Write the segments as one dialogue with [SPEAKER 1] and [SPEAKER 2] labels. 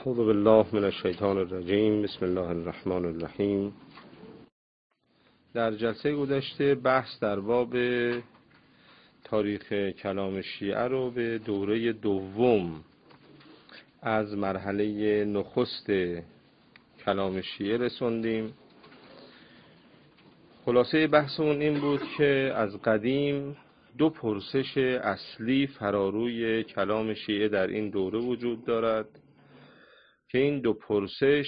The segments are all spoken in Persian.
[SPEAKER 1] اعوذ بالله من الشیطان الرجیم. بسم الله الرحمن الرحیم. در جلسه گذشته بحث در باب تاریخ کلام شیعه رو به دوره دوم از مرحله نخست کلام شیعه رسوندیم. خلاصه بحثمون این بود که از قدیم دو پرسش اصلی فراروی کلام شیعه در این دوره وجود دارد که این دو پرسش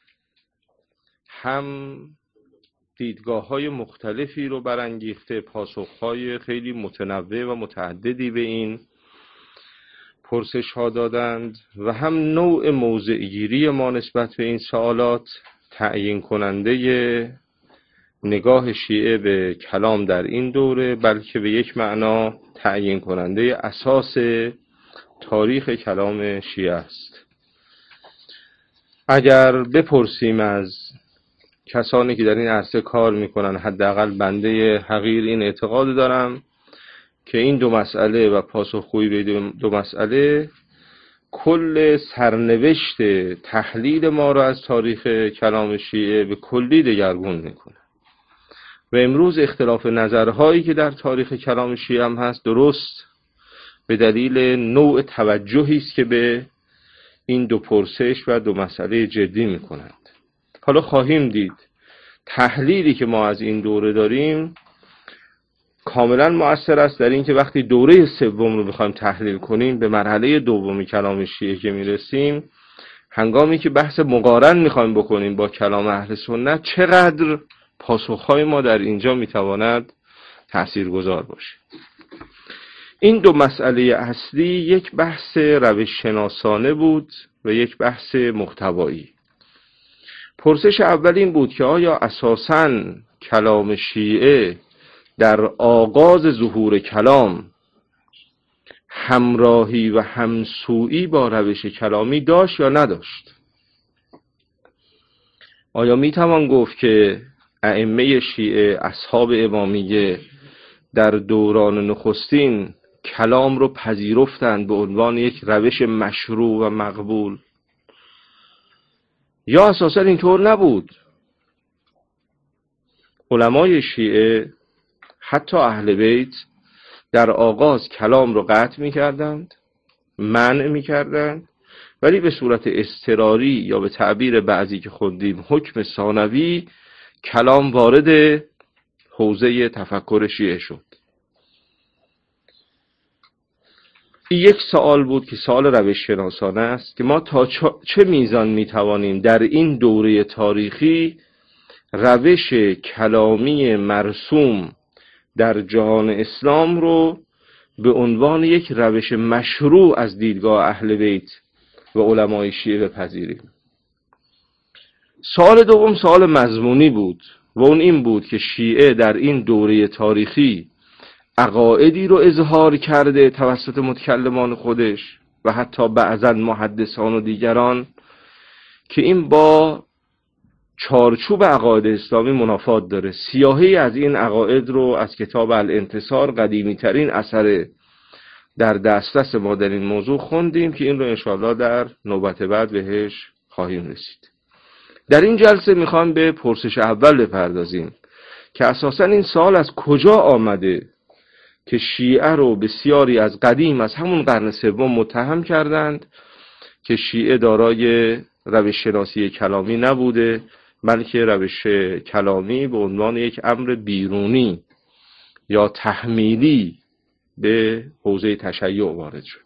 [SPEAKER 1] هم دیدگاه‌های مختلفی رو برانگیخته، پاسخ‌های خیلی متنوع و متعددی به این پرسش‌ها دادند و هم نوع موضع‌گیری ما نسبت به این سوالات تعیین کننده نگاه شیعه به کلام در این دوره، بلکه به یک معنا تعیین کننده اساس تاریخ کلام شیعه است. اگر بپرسیم از کسانی که در این عرصه کار میکنن، حداقل بنده حقیر این اعتقاد دارم که این دو مسئله و پاسخگویی به دو مسئله کل سرنوشت تحلیل ما را از تاریخ کلام شیعه به کلی دگرگون میکنه. و امروز اختلاف نظرهایی که در تاریخ کلام شیعه هم هست، درست به دلیل نوع توجهی است که به این دو پرسش و دو مسئله جدی میکنند. حالا خواهیم دید تحلیلی که ما از این دوره داریم کاملا مؤثر است در این که وقتی دوره سوم رو بخوایم تحلیل کنیم، به مرحله دومی کلام شیعه که میرسیم، هنگامی که بحث مقارن میخوایم بکنیم با کلام اهل سنت، چقدر پاسخهای ما در اینجا میتواند تاثیرگذار باشه. این دو مسئله اصلی، یک بحث روش شناسانه بود و یک بحث محتوایی. پرسش اول این بود که آیا اساساً کلام شیعه در آغاز ظهور کلام همراهی و همسویی با روش کلامی داشت یا نداشت؟ آیا میتوان گفت که ائمه شیعه، اصحاب امامیه، در دوران نخستین کلام رو پذیرفتند به عنوان یک روش مشروع و مقبول، یا اساسا اینطور نبود؟ علمای شیعه، حتی اهل بیت، در آغاز کلام رو قطع می‌کردند، منع می‌کردند، ولی به صورت اضطراری یا به تعبیر بعضی که خوندیم حکم ثانوی، کلام وارد حوزه تفکر شیعه شد. این یک سوال بود که سوال روش شناسانه است که ما تا چه میزان میتوانیم در این دوره تاریخی روش کلامی مرسوم در جهان اسلام رو به عنوان یک روش مشروع از دیدگاه اهل بیت و علمای شیعه بپذیریم. سوال دوم سوال مضمونی بود و اون این بود که شیعه در این دوره تاریخی عقایدی رو اظهار کرده توسط متکلمان خودش و حتی بعضا محدثان و دیگران که این با چارچوب عقاید اسلامی منافات داره. سیاهی از این عقاید رو از کتاب الانتصار، قدیمی ترین اثر در دسترس ما در این موضوع، خوندیم که این رو انشاءالله در نوبت بعد بهش خواهیم رسید. در این جلسه میخوام به پرسش اول بپردازیم که اساساً این سوال از کجا آمده که شیعه رو بسیاری از قدیم، از همون قرن سوم، متهم کردند که شیعه دارای روش شناسی کلامی نبوده، بلکه روش کلامی به عنوان یک امر بیرونی یا تحمیلی به حوزه تشیع وارد شده.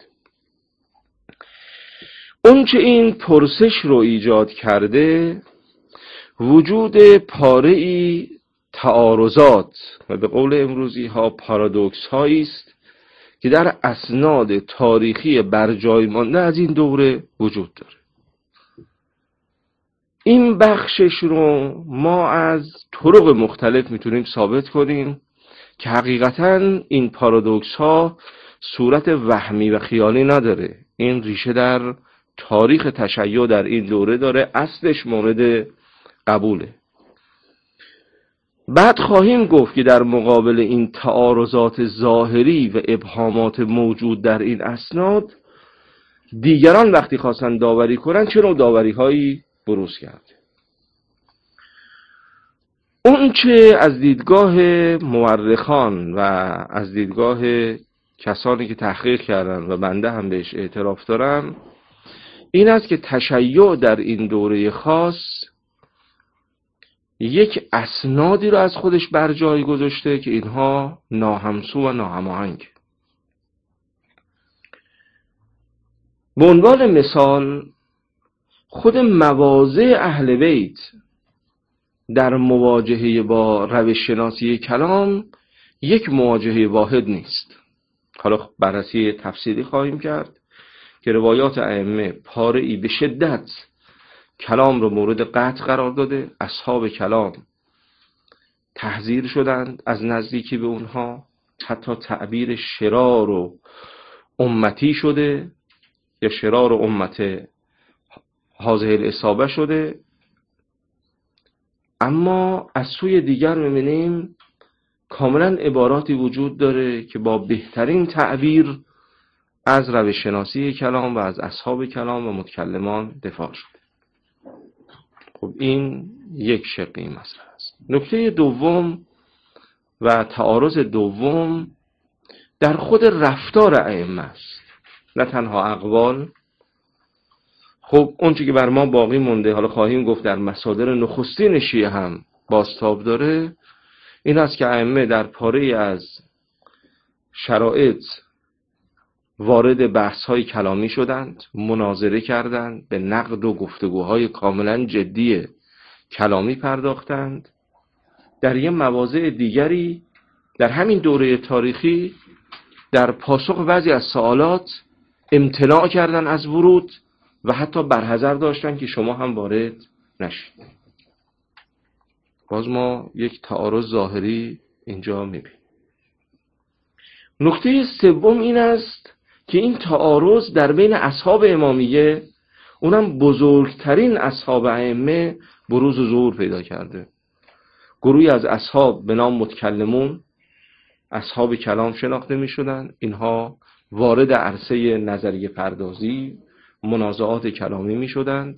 [SPEAKER 1] اون که این پرسش رو ایجاد کرده، وجود پاره‌ای تعارضات و به قول امروزی ها پارادوکس هایی است که در اسناد تاریخی برجای مانده از این دوره وجود داره. این بخشش رو ما از طرق مختلف میتونیم ثابت کنیم که حقیقتاً این پارادوکس ها صورت وهمی و خیالی نداره. این ریشه در تاریخ تشیع در این دوره داره، اصلش مورد قبوله. بعد خواهیم گفت که در مقابل این تعارضات ظاهری و ابهامات موجود در این اسناد، دیگران وقتی خواستن داوری کنن چه نوع داوری هایی بروز کرد. اون چه از دیدگاه مورخان و از دیدگاه کسانی که تحقیق کردن و بنده هم بهش اعتراف دارم این است که تشیع در این دوره خاص یک اسنادی رو از خودش بر جای گذاشته که اینها ناهمسو و ناهماهنگ. به عنوان مثال خود مواضع اهل بیت در مواجهه با روش شناسی کلام یک مواجهه واحد نیست. حالا بررسی تفصیلی خواهیم کرد که روایات ائمه پاره‌ای به شدت کلام رو مورد قطع قرار داده، اصحاب کلام تحذیر شدند از نزدیکی به اونها، حتی تعبیر شرار و امتی شده یا شرار و امت هذه الاصابه شده. اما از سوی دیگر می‌بینیم کاملا عباراتی وجود داره که با بهترین تعبیر از روش شناسی کلام و از اصحاب کلام و متکلمان دفاع شده. خب این یک شق این مسئله است. نکته دوم و تعارض دوم در خود رفتار ائمه است، نه تنها اقوال. خب اون چیزی که بر ما باقی مونده، حالا خواهیم گفت در مصادر نخستین شیعه هم بازتاب داره، این است که ائمه در پاره‌ای از شرایط وارد بحث‌های کلامی شدند، مناظره کردند، به نقد و گفتگوهای کاملا جدی کلامی پرداختند. در یه مواضع دیگری در همین دوره تاریخی در پاسخ بعضی از سوالات امتناع کردند از ورود و حتی برحذر داشتن که شما هم وارد نشید. باز ما یک تعارض ظاهری اینجا میبینیم. نکته سوم این است که این تعارض در بین اصحاب امامیه، اونم بزرگترین اصحاب ائمه، بروز و ظهور پیدا کرده. گروهی از اصحاب به نام متکلمون، اصحاب کلام شناخته می شدن. اینها وارد عرصه نظریه پردازی، منازعات کلامی می شدند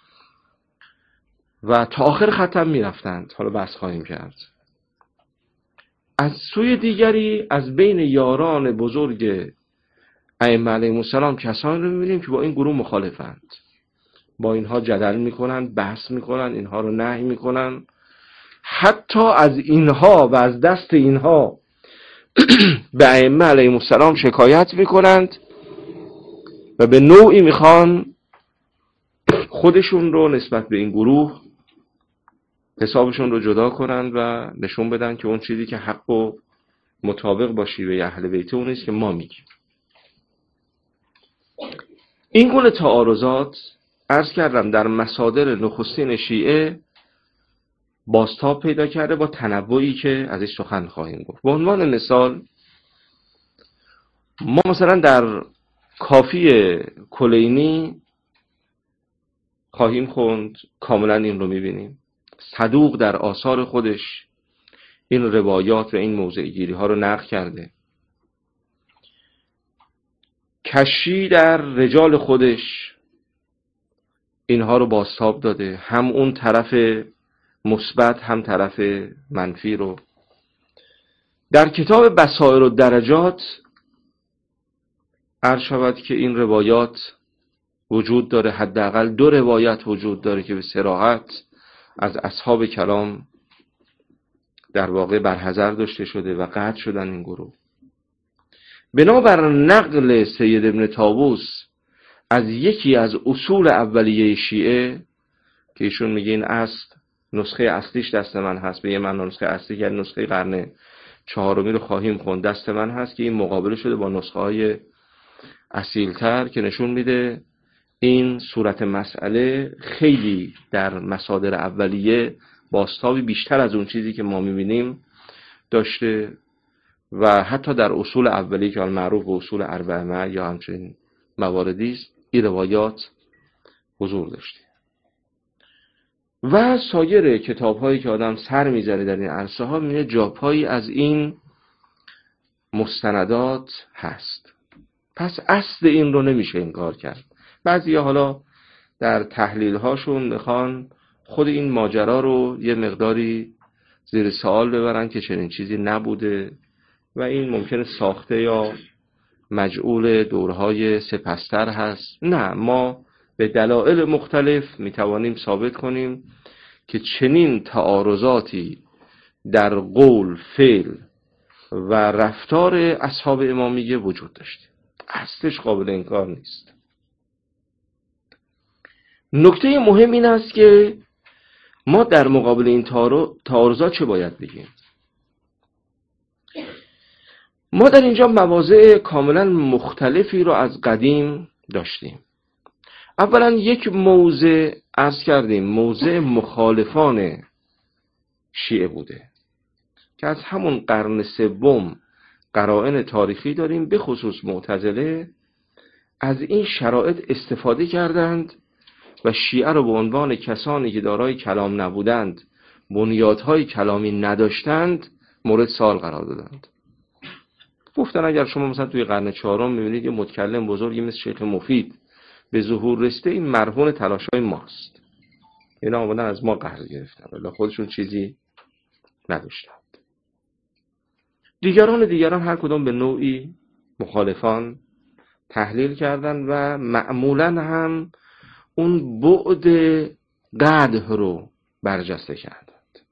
[SPEAKER 1] و تا آخر ختم می رفتند. حالا بحث خواهیم کرد. از سوی دیگری از بین یاران بزرگ ائمه علیهم السلام کسانی رو می‌بینیم که با این گروه مخالفند، با اینها جدل می‌کنند، بحث می‌کنند، اینها رو نهی می‌کنند، حتی از اینها و از دست اینها به ائمه علیهم السلام شکایت می‌کنند و به نوعی می‌خوان خودشون رو نسبت به این گروه حسابشون رو جدا کنند و نشون بدن که اون چیزی که حق و مطابق با شیوه اهل بیت اون است که ما میگیم. این گونه تعارضات عرض کردم در مصادر نخستین شیعه بازتاب پیدا کرده با تنوعی که ازش سخن خواهیم گفت. به عنوان مثال ما مثلا در کافی کلینی خواهیم خوند، کاملا این رو میبینیم. صدوق در آثار خودش این روایات و این موضع‌گیری ها رو نقل کرده. کشی در رجال خودش اینها رو بازتاب داده، هم اون طرف مثبت هم طرف منفی رو. در کتاب بصائر الدرجات عرض شود که این روایات وجود داره، حداقل 2 روایت وجود داره که به صراحت از اصحاب کلام در واقع برحذر داشته شده و قطع شدن این گروه. بنابر نقل سید ابن طاووس از یکی از اصول اولیه شیعه که ایشون میگه این اصل نسخه اصلیش دست من هست، به یه معنی نسخه اصلی که نسخه قرن 4 رو خواهیم خوند دست من هست، که این مقابله شده با نسخه های اصیلتر که نشون میده این صورت مسئله خیلی در مصادر اولیه بازتابی بیشتر از اون چیزی که ما میبینیم داشته و حتی در اصول اولیه که معروف به اصول اربعه یا همچنین مواردی است این روایات حضور داشته. و سایر کتاب‌هایی که آدم سر می‌ذاره در این عرصه ها می‌بینه جاپایی از این مستندات هست. پس اصل این رو نمیشه انکار کرد. بعضی حالا در تحلیل هاشون میخوان خود این ماجرا رو یه مقداری زیر سوال ببرن که چنین چیزی نبوده و این ممکنه ساخته یا مجعول دورهای سپستر هست. نه، ما به دلایل مختلف میتوانیم ثابت کنیم که چنین تعارضاتی در قول، فعل و رفتار اصحاب امامیه وجود داشته. اصلش قابل انکار نیست. نکته مهم این است که ما در مقابل این تعارضات چه باید بگیم؟ ما در اینجا مواضع کاملا مختلفی رو از قدیم داشتیم. اولا یک موضع عرض کردیم، موضع مخالفان شیعه بوده که از همون قرن سوم قرائن تاریخی داریم، به خصوص معتزله از این شرایط استفاده کردند و شیعه رو به عنوان کسانی که دارای کلام نبودند، بنیادهای کلامی نداشتند، مورد سوال قرار دادند. گفتن اگر شما مثلا توی قرن چهارم میبینید یه متکلم بزرگی مثل شیخ مفید به ظهور رسیده، این مرهون تلاش‌های ماست. اینا آمدن از ما قرض گرفتن ولی خودشون چیزی نداشتند. دیگران هر کدام به نوعی مخالفان تحلیل کردن و معمولاً هم اون بعد قدح رو برجسته کردند.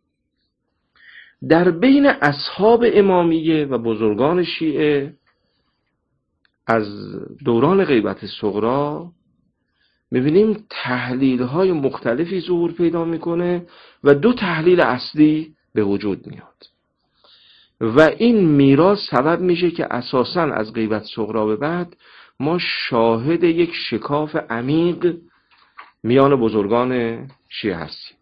[SPEAKER 1] در بین اصحاب امامیه و بزرگان شیعه از دوران غیبت صغری می‌بینیم تحلیل‌های مختلفی ظهور پیدا می‌کنه و دو تحلیل اصلی به وجود میاد و این میراث سبب میشه که اساساً از غیبت صغری به بعد ما شاهد یک شکاف عمیق میان بزرگان شیعه هستیم.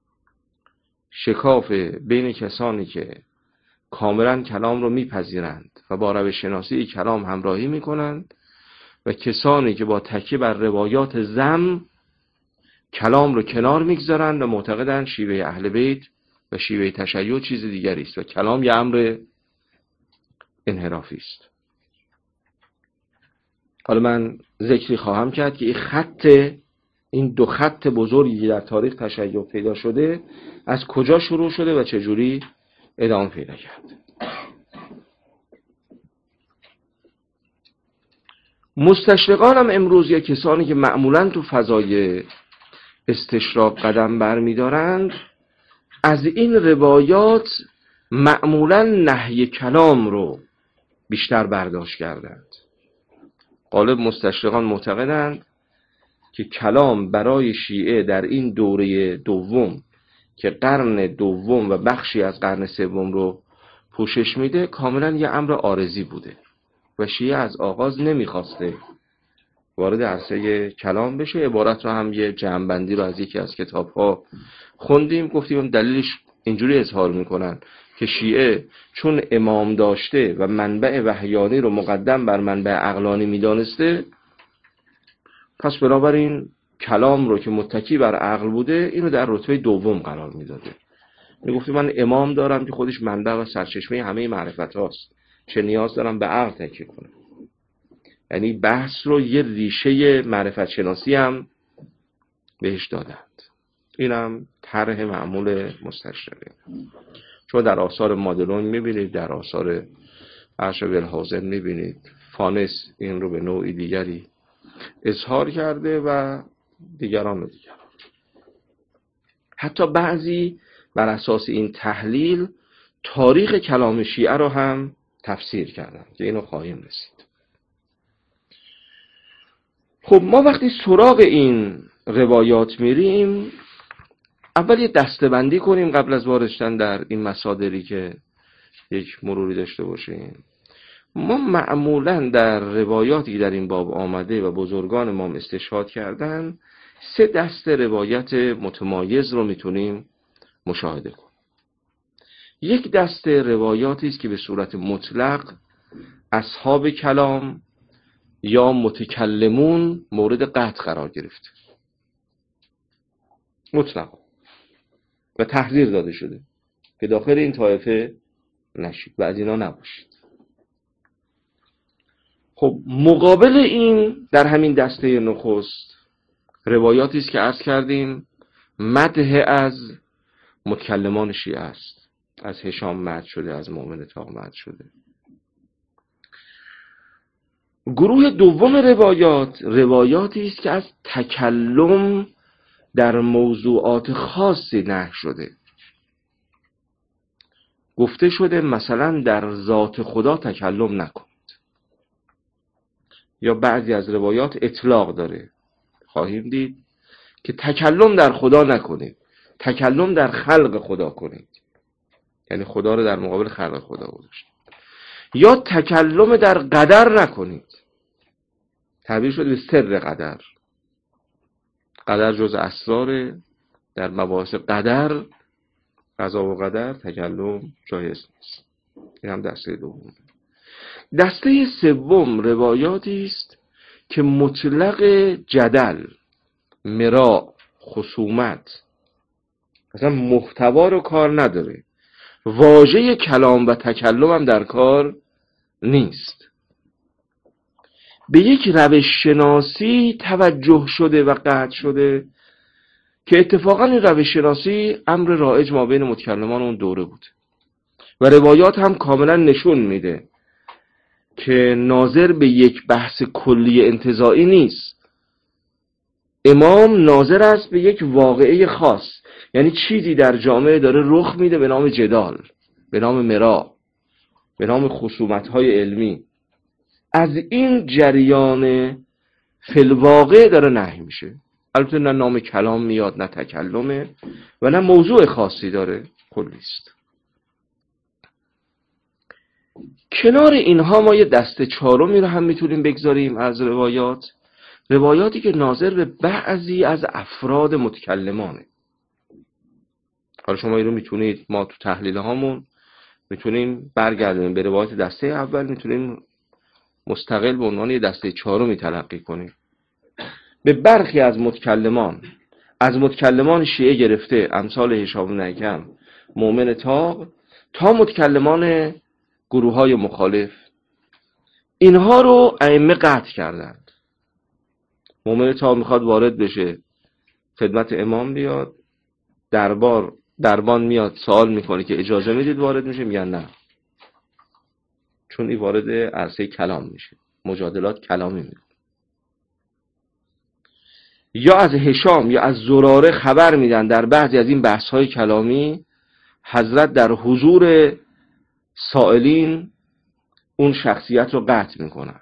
[SPEAKER 1] شکاف بین کسانی که کاملا کلام رو میپذیرند و با روش شناسی کلام همراهی میکنند و کسانی که با تکیه بر روایات ذم کلام رو کنار میگذارند و معتقدند شیوه اهل بیت و شیوه تشیع چیز دیگری است و کلام یه امر انحرافی است. حالا من ذکری خواهم کرد که این دو خط بزرگی که در تاریخ تشیع پیدا شده از کجا شروع شده و چجوری ادامه پیدا کرد. مستشرقان هم امروز یا کسانی که معمولاً تو فضای استشراق قدم برمی‌دارند از این روایات معمولاً نهی کلام رو بیشتر برداشت کردند. غالب مستشرقان معتقدند که کلام برای شیعه در این دوره دوم که قرن دوم و بخشی از قرن سوم رو پوشش میده کاملا یه امر عارضی بوده و شیعه از آغاز نمیخواسته وارد عرصه کلام بشه. عبارت رو هم یه جمع‌بندی رو از یکی از کتاب‌ها خوندیم، گفتیم دلیلش اینجوری اظهار میکنن که شیعه چون امام داشته و منبع وحیانی رو مقدم بر منبع عقلانی میدانسته، پس بنابراین کلام رو که متکی بر عقل بوده اینو در رتبه دوم قرار میداده. میگفت من امام دارم که خودش منبع و سرچشمه همه معرفت هاست، چه نیاز دارم به عقل تکیه کنم. یعنی بحث رو یه ریشه معرفت شناسی هم بهش دادند. اینم طرح معمول مستشرقه. چون در آثار مادلون میبینید، در آثار ارشد الحازم میبینید، فانس این رو به نوعی دیگری اظهار کرده و دیگران. حتی بعضی بر اساس این تحلیل تاریخ کلام شیعه رو هم تفسیر کردن که اینو خواهیم رسید. خب ما وقتی سراغ این روایات میریم اول یه دسته‌بندی کنیم قبل از وارد شدن در این مصادری که یک مروری داشته باشیم. ما معمولاً در روایاتی که در این باب آمده و بزرگان ما استشهاد کردن 3 دسته روایت متمایز رو میتونیم مشاهده کنیم. یک دسته روایاتی است که به صورت مطلق اصحاب کلام یا متکلمون مورد قطع قرار گرفته، مطلق و تحذیر داده شده که داخل این طایفه نشید و از اینا نباشید. خب مقابل این در همین دسته نخست روایاتی است که عرض کردیم مدح از متکلمان شیعه است. از هشام مدح شده، از مؤمن طاق مدح شده. گروه دوم روایاتی است که از تکلم در موضوعات خاصی نهی شده. گفته شده مثلا در ذات خدا تکلم نکنید. یا بعضی از روایات اطلاق داره، خواهیم دید که تکلم در خدا نکنید، تکلم در خلق خدا کنید، یعنی خدا رو در مقابل خلق خدا گذاشت. یا تکلم در قدر نکنید، تعبیر شده به سر قدر. قدر جز اسرار، در مباحث قدر، قضا و قدر تکلم جایز نیست. این هم دسته دوم. دسته سوم روایاتی است که مطلق جدل، مراء، خصومت، اصلا محتوا رو کار نداره، واژه کلام و تکلم هم در کار نیست. به یک روش شناسی توجه شده و قطع شده که اتفاقا این روش شناسی امر رایج ما بین متکلمان اون دوره بود و روایات هم کاملا نشون میده که ناظر به یک بحث کلی انتزاعی نیست. امام ناظر است به یک واقعه خاص، یعنی چیزی در جامعه داره رخ میده به نام جدال، به نام مراء، به نام خصومت‌های علمی. از این جریان فی‌الواقع داره نهی میشه. البته نه نام کلام میاد، نه تکلمه و نه موضوع خاصی داره، کلی است. کنار اینها ما یه دسته چهارمی رو هم میتونیم بگذاریم از روایاتی که ناظر به بعضی از افراد متکلمانه. حالا شما این رو میتونید، ما تو تحلیل هامون میتونیم برگردیم به روایات دسته اول، میتونیم مستقل به عنوان یه دسته چهارمی تلقی کنیم. به برخی از متکلمان شیعه گرفته، امثال هشام بن حکم، مؤمن طاق، تا متکلمان گروه های مخالف، اینها رو ائمه قطع کردند. مؤمن طاق میخواد وارد بشه، خدمت امام بیاد، دربان میاد سوال میکنه که اجازه میدید وارد میشه، میگن نه، چون این وارد عرصه کلام میشه، مجادلات کلامی میکنه. یا از هشام یا از زراره خبر میدن در بعضی از این بحث های کلامی حضرت در حضور سائلین اون شخصیت رو قطع میکنن.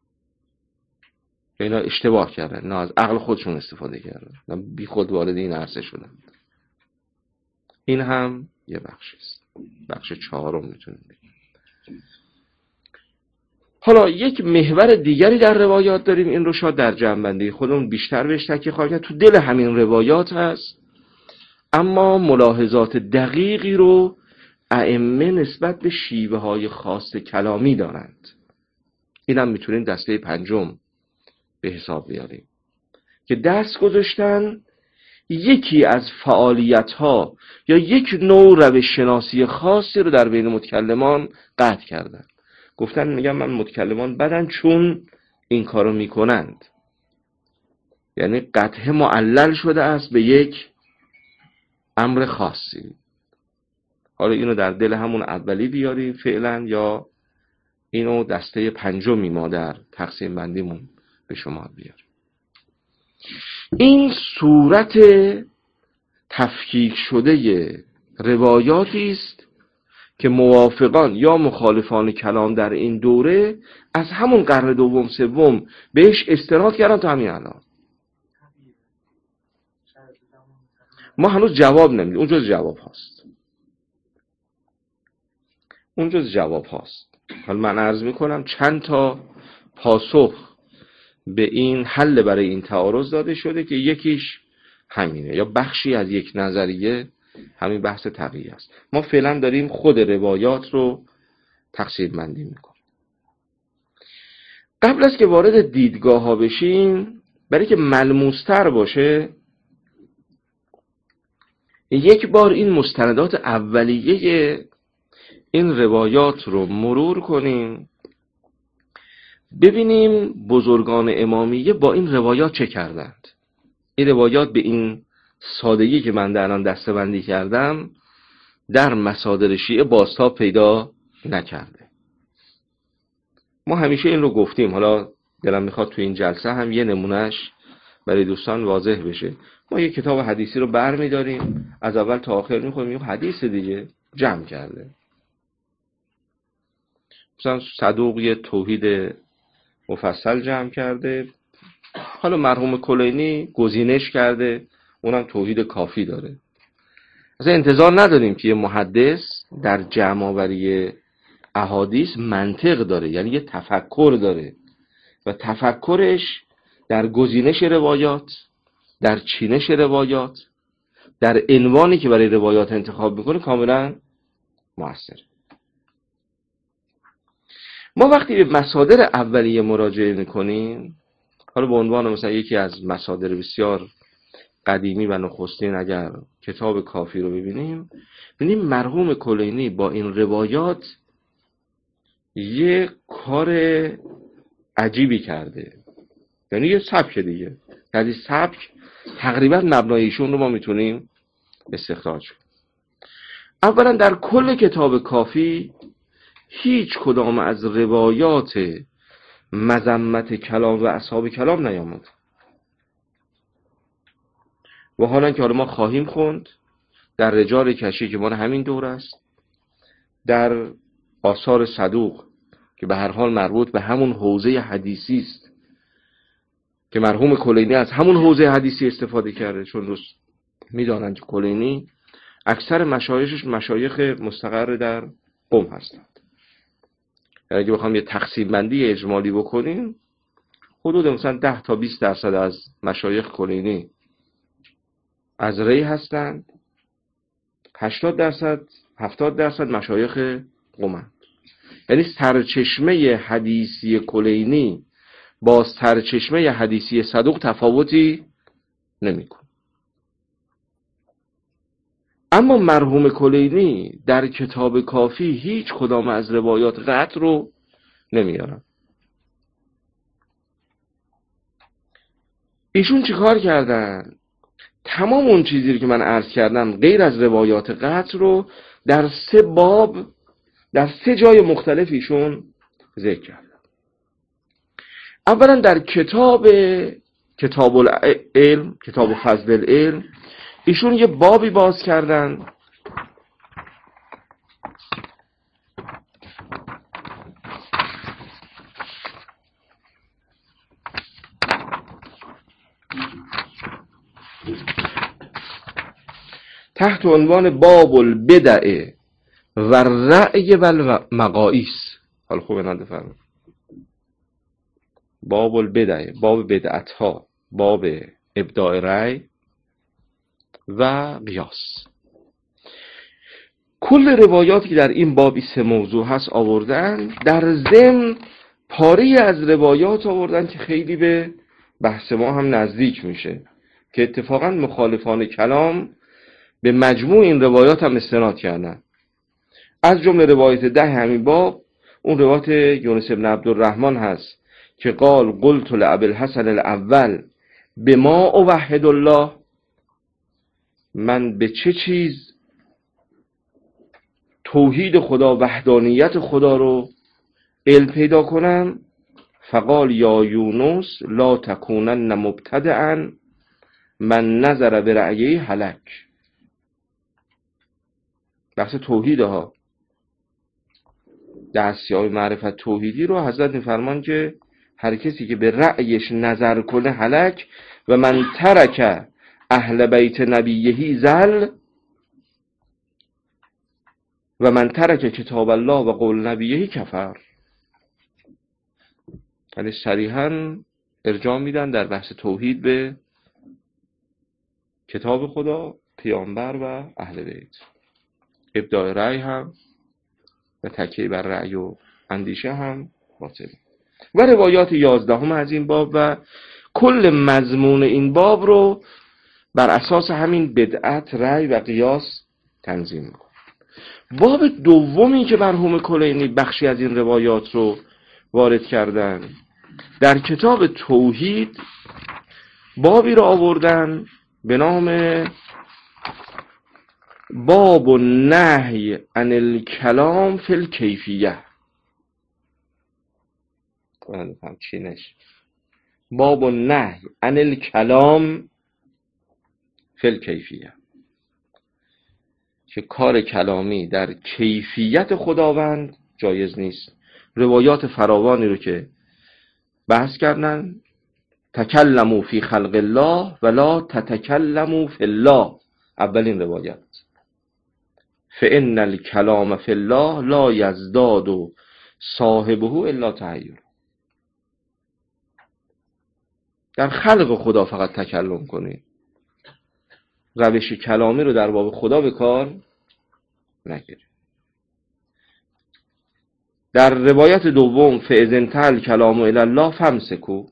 [SPEAKER 1] اینا اشتباه کردن، نه از عقل خودشون استفاده کردن، نه بی خود وارد این عرصه شدن. این هم یه بخشی است، بخش چهارم میتونیم بگیم. حالا یک محور دیگری در روایات داریم، این رو شاید در جمع‌بندی خودمون بیشتر بهش تاکید خواهیم کرد. تو دل همین روایات هست، اما ملاحظات دقیقی رو ائمه نسبت به شیوه های خاص کلامی دارند. این هم میتونیم دسته پنجم به حساب بیاریم که دست گذاشتن یکی از فعالیت ها یا یک نوع روش شناسی خاصی رو در بین متکلمان قطع کردن. گفتن میگم من متکلمان بدن چون این کارو میکنند، یعنی قطعه معلل شده است به یک امر خاصی. حالا اینو در دل همون اولی بیاریم فعلا، یا اینو دسته پنجمی ما در تقسیم بندیمون به شما بیاریم. این صورت تفکیک شده روایاتی است که موافقان یا مخالفان کلام در این دوره از همون قرن دوم سوم بهش استناد کردن تا همین الان. ما هنوز جواب نمیدیم، اون جز جواب هاست. حالا من عرض میکنم چند تا پاسخ به این حل برای این تعارض داده شده که یکیش همینه، یا بخشی از یک نظریه همین بحث تقیه است. ما فعلا داریم خود روایات رو تقسیم بندی میکنیم. قبل از که وارد دیدگاه ها بشیم، برای که ملموستر باشه، یک بار این مستندات اولیه این روایات رو مرور کنیم ببینیم بزرگان امامیه با این روایات چه کردند. این روایات به این سادگی که من الان دسته‌بندی کردم در مصادر شیعه بازتاب پیدا نکرده. ما همیشه این رو گفتیم، حالا دلم میخواد تو این جلسه هم یه نمونهش برای دوستان واضح بشه. ما یه کتاب حدیثی رو برمی‌داریم، از اول تا آخر می‌خونیم، یه حدیث دیگه جمع کرده. مثلا صدوق یه توحید مفصل جمع کرده، حالا مرحوم کلینی گزینش کرده، اونم توحید کافی داره. اصلا انتظار نداریم که یه محدث در جمع آوری احادیث منطق داره، یعنی یه تفکر داره و تفکرش در گزینش روایات، در چینش روایات، در عنوانی که برای روایات انتخاب میکنه کاملا مؤثر. ما وقتی به مصادر اولیه مراجعه میکنیم، حالا به عنوان مثلا یکی از مصادر بسیار قدیمی و نخستین اگر کتاب کافی رو ببینیم مرحوم کلینی با این روایات یه کار عجیبی کرده، یعنی یه سبک دیگه، یعنی سبک تقریبا مبنای ایشون رو ما میتونیم استخراج کنیم. اولا در کل کتاب کافی هیچ کدام از روایات مذمت کلام و اصحاب کلام نیامد و حالا که ما خواهیم خوند در رجال کشی که مال همین دور است، در آثار صدوق که به هر حال مربوط به همون حوزه حدیثی است که مرحوم کلینی از همون حوزه حدیثی استفاده کرده، چون دوست میدانند که کلینی اکثر مشایخش مشایخ مستقر در قم هستند. یعنی اگه بخوام یه تقسیم بندی اجمالی بکنیم، حدود مثلا 10 تا 20% از مشایخ کلینی از ری هستند، 80% 70% مشایخ قمند. یعنی سرچشمه حدیثی کلینی با سرچشمه حدیثی صدوق تفاوتی نمی‌کنه. اما مرحوم کلینی در کتاب کافی هیچ کدام از روایات قطع رو نمیارن. ایشون چیکار کردن؟ تمام اون چیزی که من عرض کردم غیر از روایات قطع رو در 3 باب در 3 جای مختلف ایشون ذکر کردن. اولا در کتاب العلم، کتاب فضل العلم، ایشون یه بابی باز کردن تحت عنوان باب البدع و الرأی و المقاییس. حالا خوب نده فرمون، باب البدع، باب بدعت ها، باب ابداع رأی و قیاس. کل روایاتی که در این بابی 3 موضوع هست آوردن، در ضمن پاری از روایات آوردن که خیلی به بحث ما هم نزدیک میشه که اتفاقا مخالفان کلام به مجموع این روایات هم استناد کردن. از جمله روایت 10 همین باب اون روایت یونس بن عبدالرحمن هست که قال قلت لابی الحسن الاول بما اوحد الله، من به چه چیز توحید خدا، وحدانیت خدا رو علم پیدا کنم؟ فقال یا یونس لا تکونن مبتدعا من نظر به رأیه هلک. بحث توحید ها، دستیار معرفت توحیدی رو حضرت میفرمان که هر کسی که به رأیش نظر کنه هلک و من ترک اهل بیت نبیهی زل و من ترک کتاب الله و قول نبیهی کفر. یعنی صریحاً ارجاع میدن در بحث توحید به کتاب خدا، پیامبر و اهل بیت. ابداع رأی هم و تکیه بر رأی و اندیشه هم باطل. و روایات 11 از این باب و کل مضمون این باب رو بر اساس همین بدعت، رأی و قیاس تنظیم می‌کنه. باب دومی که مرحوم کلینی بخشی از این روایات رو وارد کردن. در کتاب توحید بابی رو آوردن به نام باب النهی عن الکلام فی الکیفیه. چینش باب النهی عن الکلام فی الکیفیه، که کار کلامی در کیفیت خداوند جایز نیست. روایات فراوانی رو که بحث کردن، تکلموا فی خلق الله ولا تتکلموا فی الله، اولین روایت، فإن الکلام فی الله لا یزداد صاحبه الا تحیر. در خلق خدا فقط تکلم کنید، روش کلامی رو در باب خدا به کار نگیرید. در روایت دوم فاذا انتهى الکلام الی الله فامسکوا،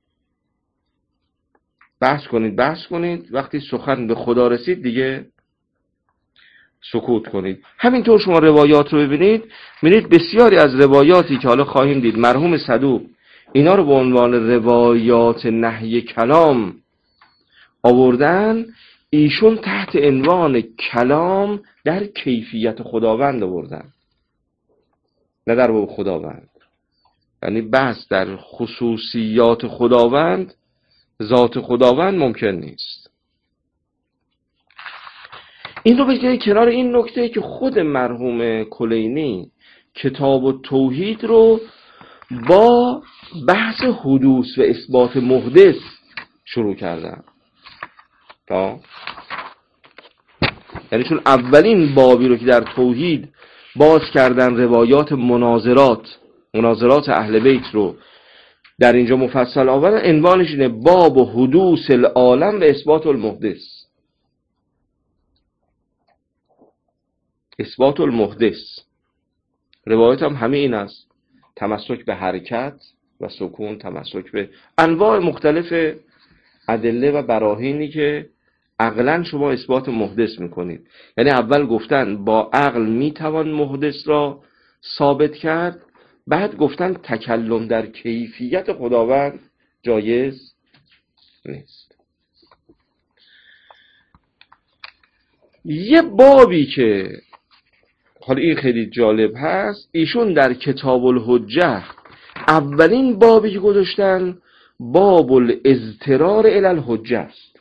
[SPEAKER 1] بحث کنید، وقتی سخن به خدا رسید دیگه سکوت کنید. همینطور شما روایات رو ببینید، بسیاری از روایاتی که حالا خواهیم دید مرحوم صدوق اینا رو به عنوان روایات نهی کلام آوردن، ایشون تحت عنوان کلام در کیفیت خداوند آوردن، نه در باب خداوند. یعنی بحث در خصوصیات خداوند، ذات خداوند ممکن نیست. این رو بگذارید کنار این نکته که خود مرحوم کلینی کتاب التوحید رو با بحث حدوث و اثبات محدث شروع کردن. یعنی چون اولین بابی رو که در توحید باز کردن، روایات مناظرات اهل بیت رو در اینجا مفصل آوردن، عنوانش اینه باب حدوث العالم و اثبات المحدث. اثبات المحدث روایت هم همه این است، تمسک به حرکت و سکون، تمسک به انواع مختلف ادله و براهینی که عقلا شما اثبات محدث میکنید. یعنی اول گفتن با عقل میتوان محدث را ثابت کرد، بعد گفتن تکلم در کیفیت خداوند جایز نیست. یه بابی که حالا این خیلی جالب هست، ایشون در کتاب الحجه اولین بابی که گذاشتن باب الاضطرار الی الحجه است.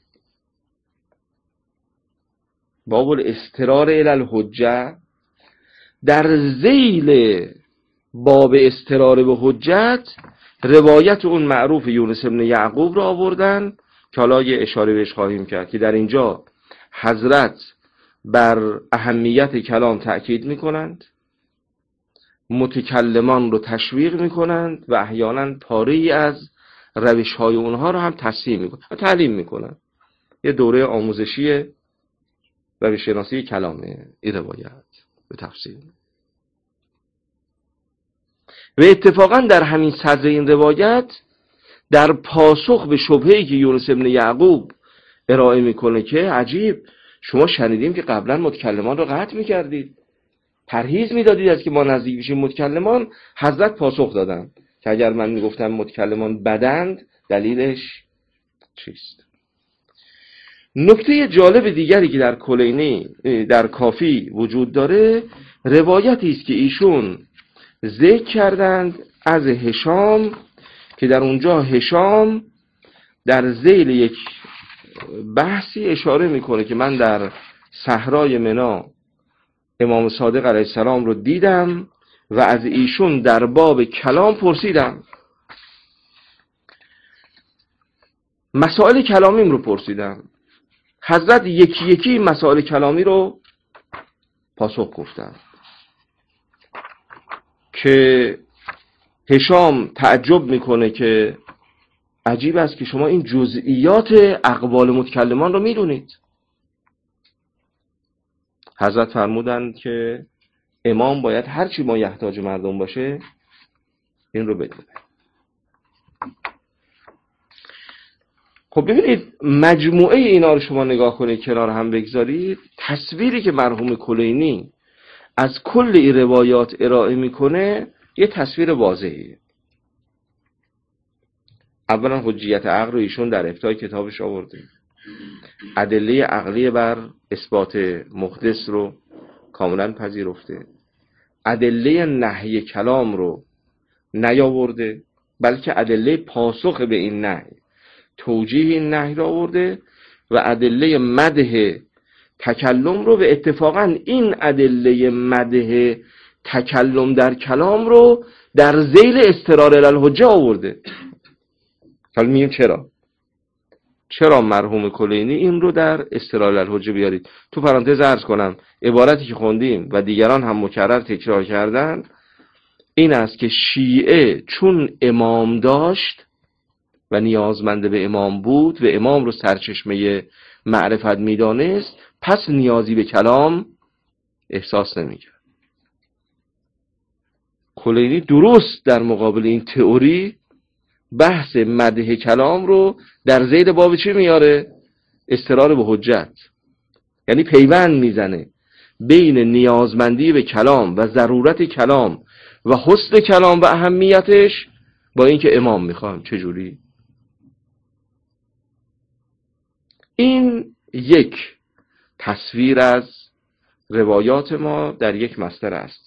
[SPEAKER 1] باب الاضطرار الی الحجه، در ذیل باب اضطرار به حجت روایت اون معروف یونس بن یعقوب را آوردن که حالا یه اشاره بهش خواهیم کرد که در اینجا حضرت بر اهمیت کلام تأکید میکنند، متکلمان رو تشویق میکنند و احیانا پاره‌ای از روش‌های اونها رو هم تصحیح میکنند، تعلیم میکنند. یه دوره آموزشی روش شناسی کلامه این روایت به تفصیل. و اتفاقا در همین صدر این روایت در پاسخ به شبهه‌ای که یونس بن یعقوب ارائه میکنه که عجیب، شما شنیدیم که قبلا متکلمان رو قطع میکردید، پرهیز میدادید از که ما نزدیک بشیم متکلمان، حضرت پاسخ دادن که اگر من میگفتم متکلمان بدند دلیلش چیست. نکته جالب دیگری که در کلینی در کافی وجود داره، روایتی است که ایشون ذکر کردند از هشام که در اونجا هشام در ذیل یک بحثی اشاره میکنه که من در صحرای منی امام صادق علیه السلام رو دیدم و از ایشون در باب کلام پرسیدم، مسائل کلامیم رو پرسیدم. حضرت یکی یکی مسائل کلامی رو پاسخ گفتن که هشام تعجب میکنه که عجیب است که شما این جزئیات اقوال متکلمان رو میدونید. حضرت فرمودند که امام باید هرچی ما یحتاج مردم باشه این رو بدونه. خب ببینید مجموعه اینا رو شما نگاه کنید، کنار هم بگذارید، تصویری که مرحوم کلینی از کل این روایات ارائه میکنه یه تصویر واضحه. اولا حجیت عقل رو ایشون در افتای کتابش آورده، ادله عقلی بر اثبات محدث رو کاملا پذیرفته، ادله نهی کلام رو نیاورده، بلکه ادله پاسخ به این نهی، توجیه این نهی رو آورده و ادله مدح تکلم رو، و اتفاقا این ادله مدح تکلم در کلام رو در ذیل استرار الحجه آورده. حالا میگیم چرا مرحوم کلینی این رو در استرار الحجه بیارید؟ تو پرانتز عرض کنم عبارتی که خوندیم و دیگران هم مکرر تکرار کردن این است که شیعه چون امام داشت و نیازمند به امام بود و امام رو سرچشمه معرفت میدانست، پس نیازی به کلام احساس نمیکرد. کلینی درست در مقابل این تئوری بحث مدح کلام رو در ذیل باب چی میاره؟ استرار به حجت. یعنی پیوند میزنه بین نیازمندی به کلام و ضرورت کلام و حسن کلام و اهمیتش با اینکه امام میخوام چجوری. این یک تصویر از روایات ما در یک مصدر است.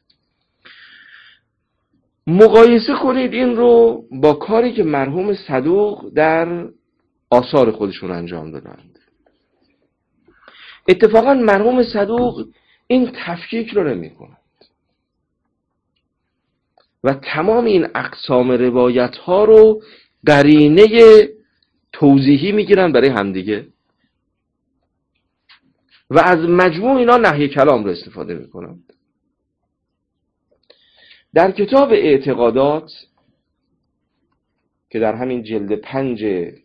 [SPEAKER 1] مقایسه کنید این رو با کاری که مرحوم صدوق در آثار خودشون انجام دادند. اتفاقا مرحوم صدوق این تفکیک رو نمی کنند و تمام این اقسام روایت ها رو قرینه توضیحی میگیرن برای همدیگه و از مجموع اینا نهی کلام رو استفاده میکنن. در کتاب اعتقادات که در همین جلد 5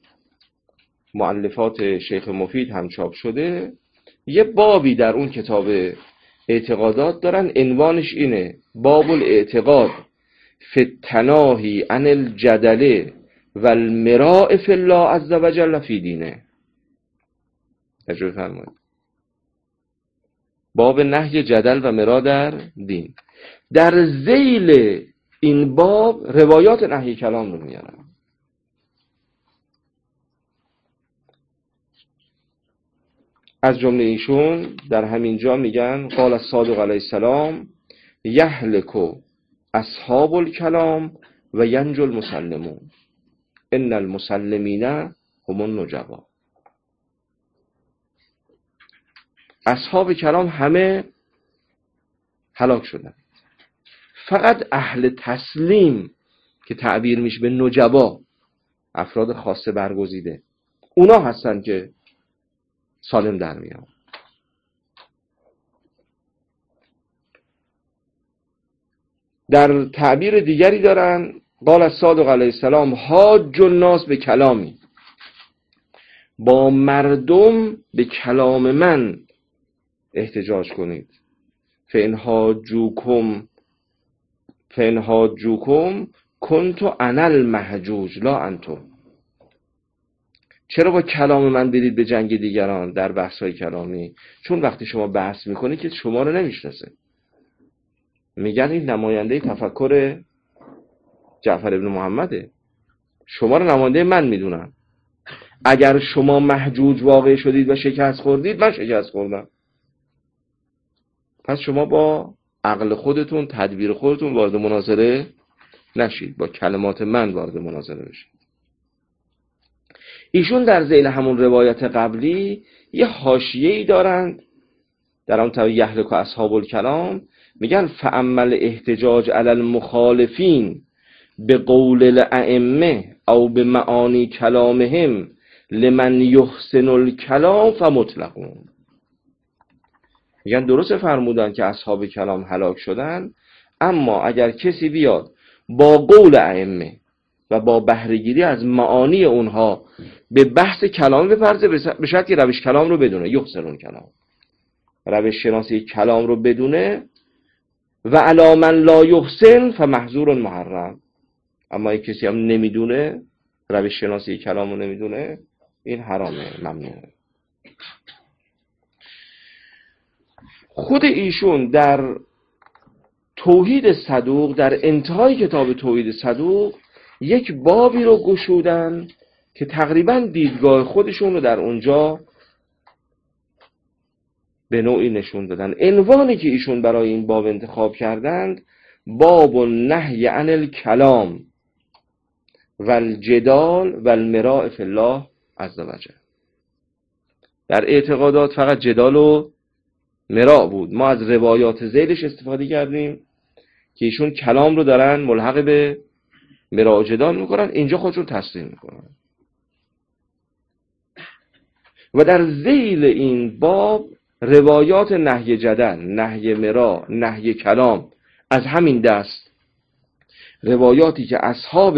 [SPEAKER 1] مؤلفات شیخ مفید هم چاپ شده، یه بابی در اون کتاب اعتقادات دارن، عنوانش اینه: باب الاعتقاد فی التناهی عن الجدل و المراء فی الله عز و جل فی دینه. تجربه فرمایید. باب نهی جدل و مرا در دین. در ذیل این باب روایات نهی کلام رو میارن. از جمله ایشون در همین جا میگن قال الصادق علیه السلام یهلک اصحاب الکلام و ینجو المسلمون ان المسلمین هم النجبا. اصحاب کلام همه هلاک شدن، فقط اهل تسلیم که تعبیر میشه به نجبا، افراد خاصه برگزیده، اونا هستن که سالم در میان. در تعبیر دیگری دارن قال الصادق علیه السلام حاج الناس به کلامی، با مردم به کلام من احتجاج کنید. فإن حاجوکم کنت انا المحجوج لا انتم. چرا با کلام من برید به جنگ دیگران در بحث‌های کلامی؟ چون وقتی شما بحث میکنید که شما رو نمیشناسه. میگن این نماینده تفکر جعفر ابن محمده، شما رو نماینده من میدونم. اگر شما محجوج واقع شدید و شکست خوردید، من شکست خوردم. پس شما با عقل خودتون، تدبیر خودتون وارد مناظره نشید، با کلمات من وارد مناظره بشید. ایشون در ذیل همون روایت قبلی یه حاشیه‌ای دارند در اون تابع یهلک اصحاب الکلام، میگن فعمل احتجاج علی المخالفین به قول الائمه او به معانی کلامهم لمن یحسن الکلام فمطلقون. میگن درست فرمودن که اصحاب کلام هلاک شدن، اما اگر کسی بیاد با قول ائمه و با بهره‌گیری از معانی اونها به بحث کلام بپرزه، به شرط که روش کلام رو بدونه، یحسن کلام، روش شناسی کلام رو بدونه، و علی من لا یحسن فمحظور محرم. اما اگه کسی هم نمیدونه، روش شناسی کلام رو نمیدونه، این حرامه، ممنوعه. خود ایشون در توحید صدوق در انتهای کتاب توحید صدوق یک بابی رو گشودن که تقریبا دیدگاه خودشون رو در اونجا به نوعی نشون دادن. عنوانی که ایشون برای این باب انتخاب کردند باب النهی عن الکلام و الجدال و المراء فی الله عز وجل. در اعتقادات فقط جدال و مراء بود. ما از روایات ذیلش استفاده کردیم که ایشون کلام رو دارن ملحق به مراء و جدال میکنن، اینجا خودشون تصریح میکنن. و در ذیل این باب روایات نهی جدل، نهی مراء، نهی کلام از همین دست، روایاتی که اصحاب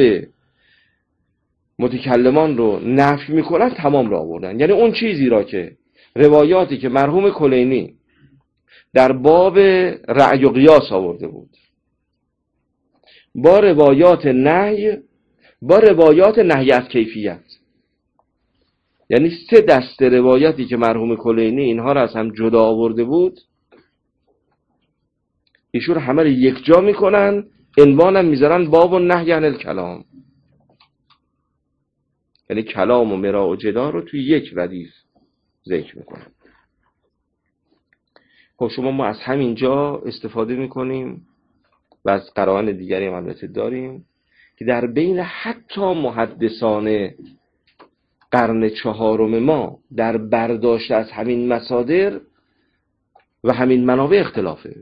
[SPEAKER 1] متکلمان رو نفی میکنن تمام را آوردن. یعنی اون چیزی را که روایاتی که مرحوم کلینی در باب رأی و قیاس آورده بود با روایات نهی، با روایات نهی از کیفیت، یعنی 3 دسته روایتی که مرحوم کلینی اینها را از هم جدا آورده بود، ایشون همه رو یک جا میکنن، عنوانم میذارن باب النهی عن الکلام. یعنی کلام و مراء و جدال رو توی یک ردیف ذکر میکنن. خب شما ما از همینجا استفاده میکنیم و از قرائن دیگری هم البته داریم که در بین حتی محدثان قرن 4 ما در برداشت از همین مصادر و همین منابع اختلافه.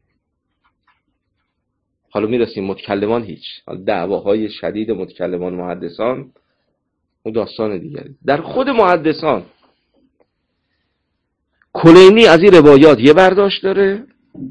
[SPEAKER 1] حالا میرسیم متکلمان هیچ، حالا دعواهای شدید متکلمان محدثان اون داستان دیگری. در خود محدثان کلینی از این روایات یه برداشت داره،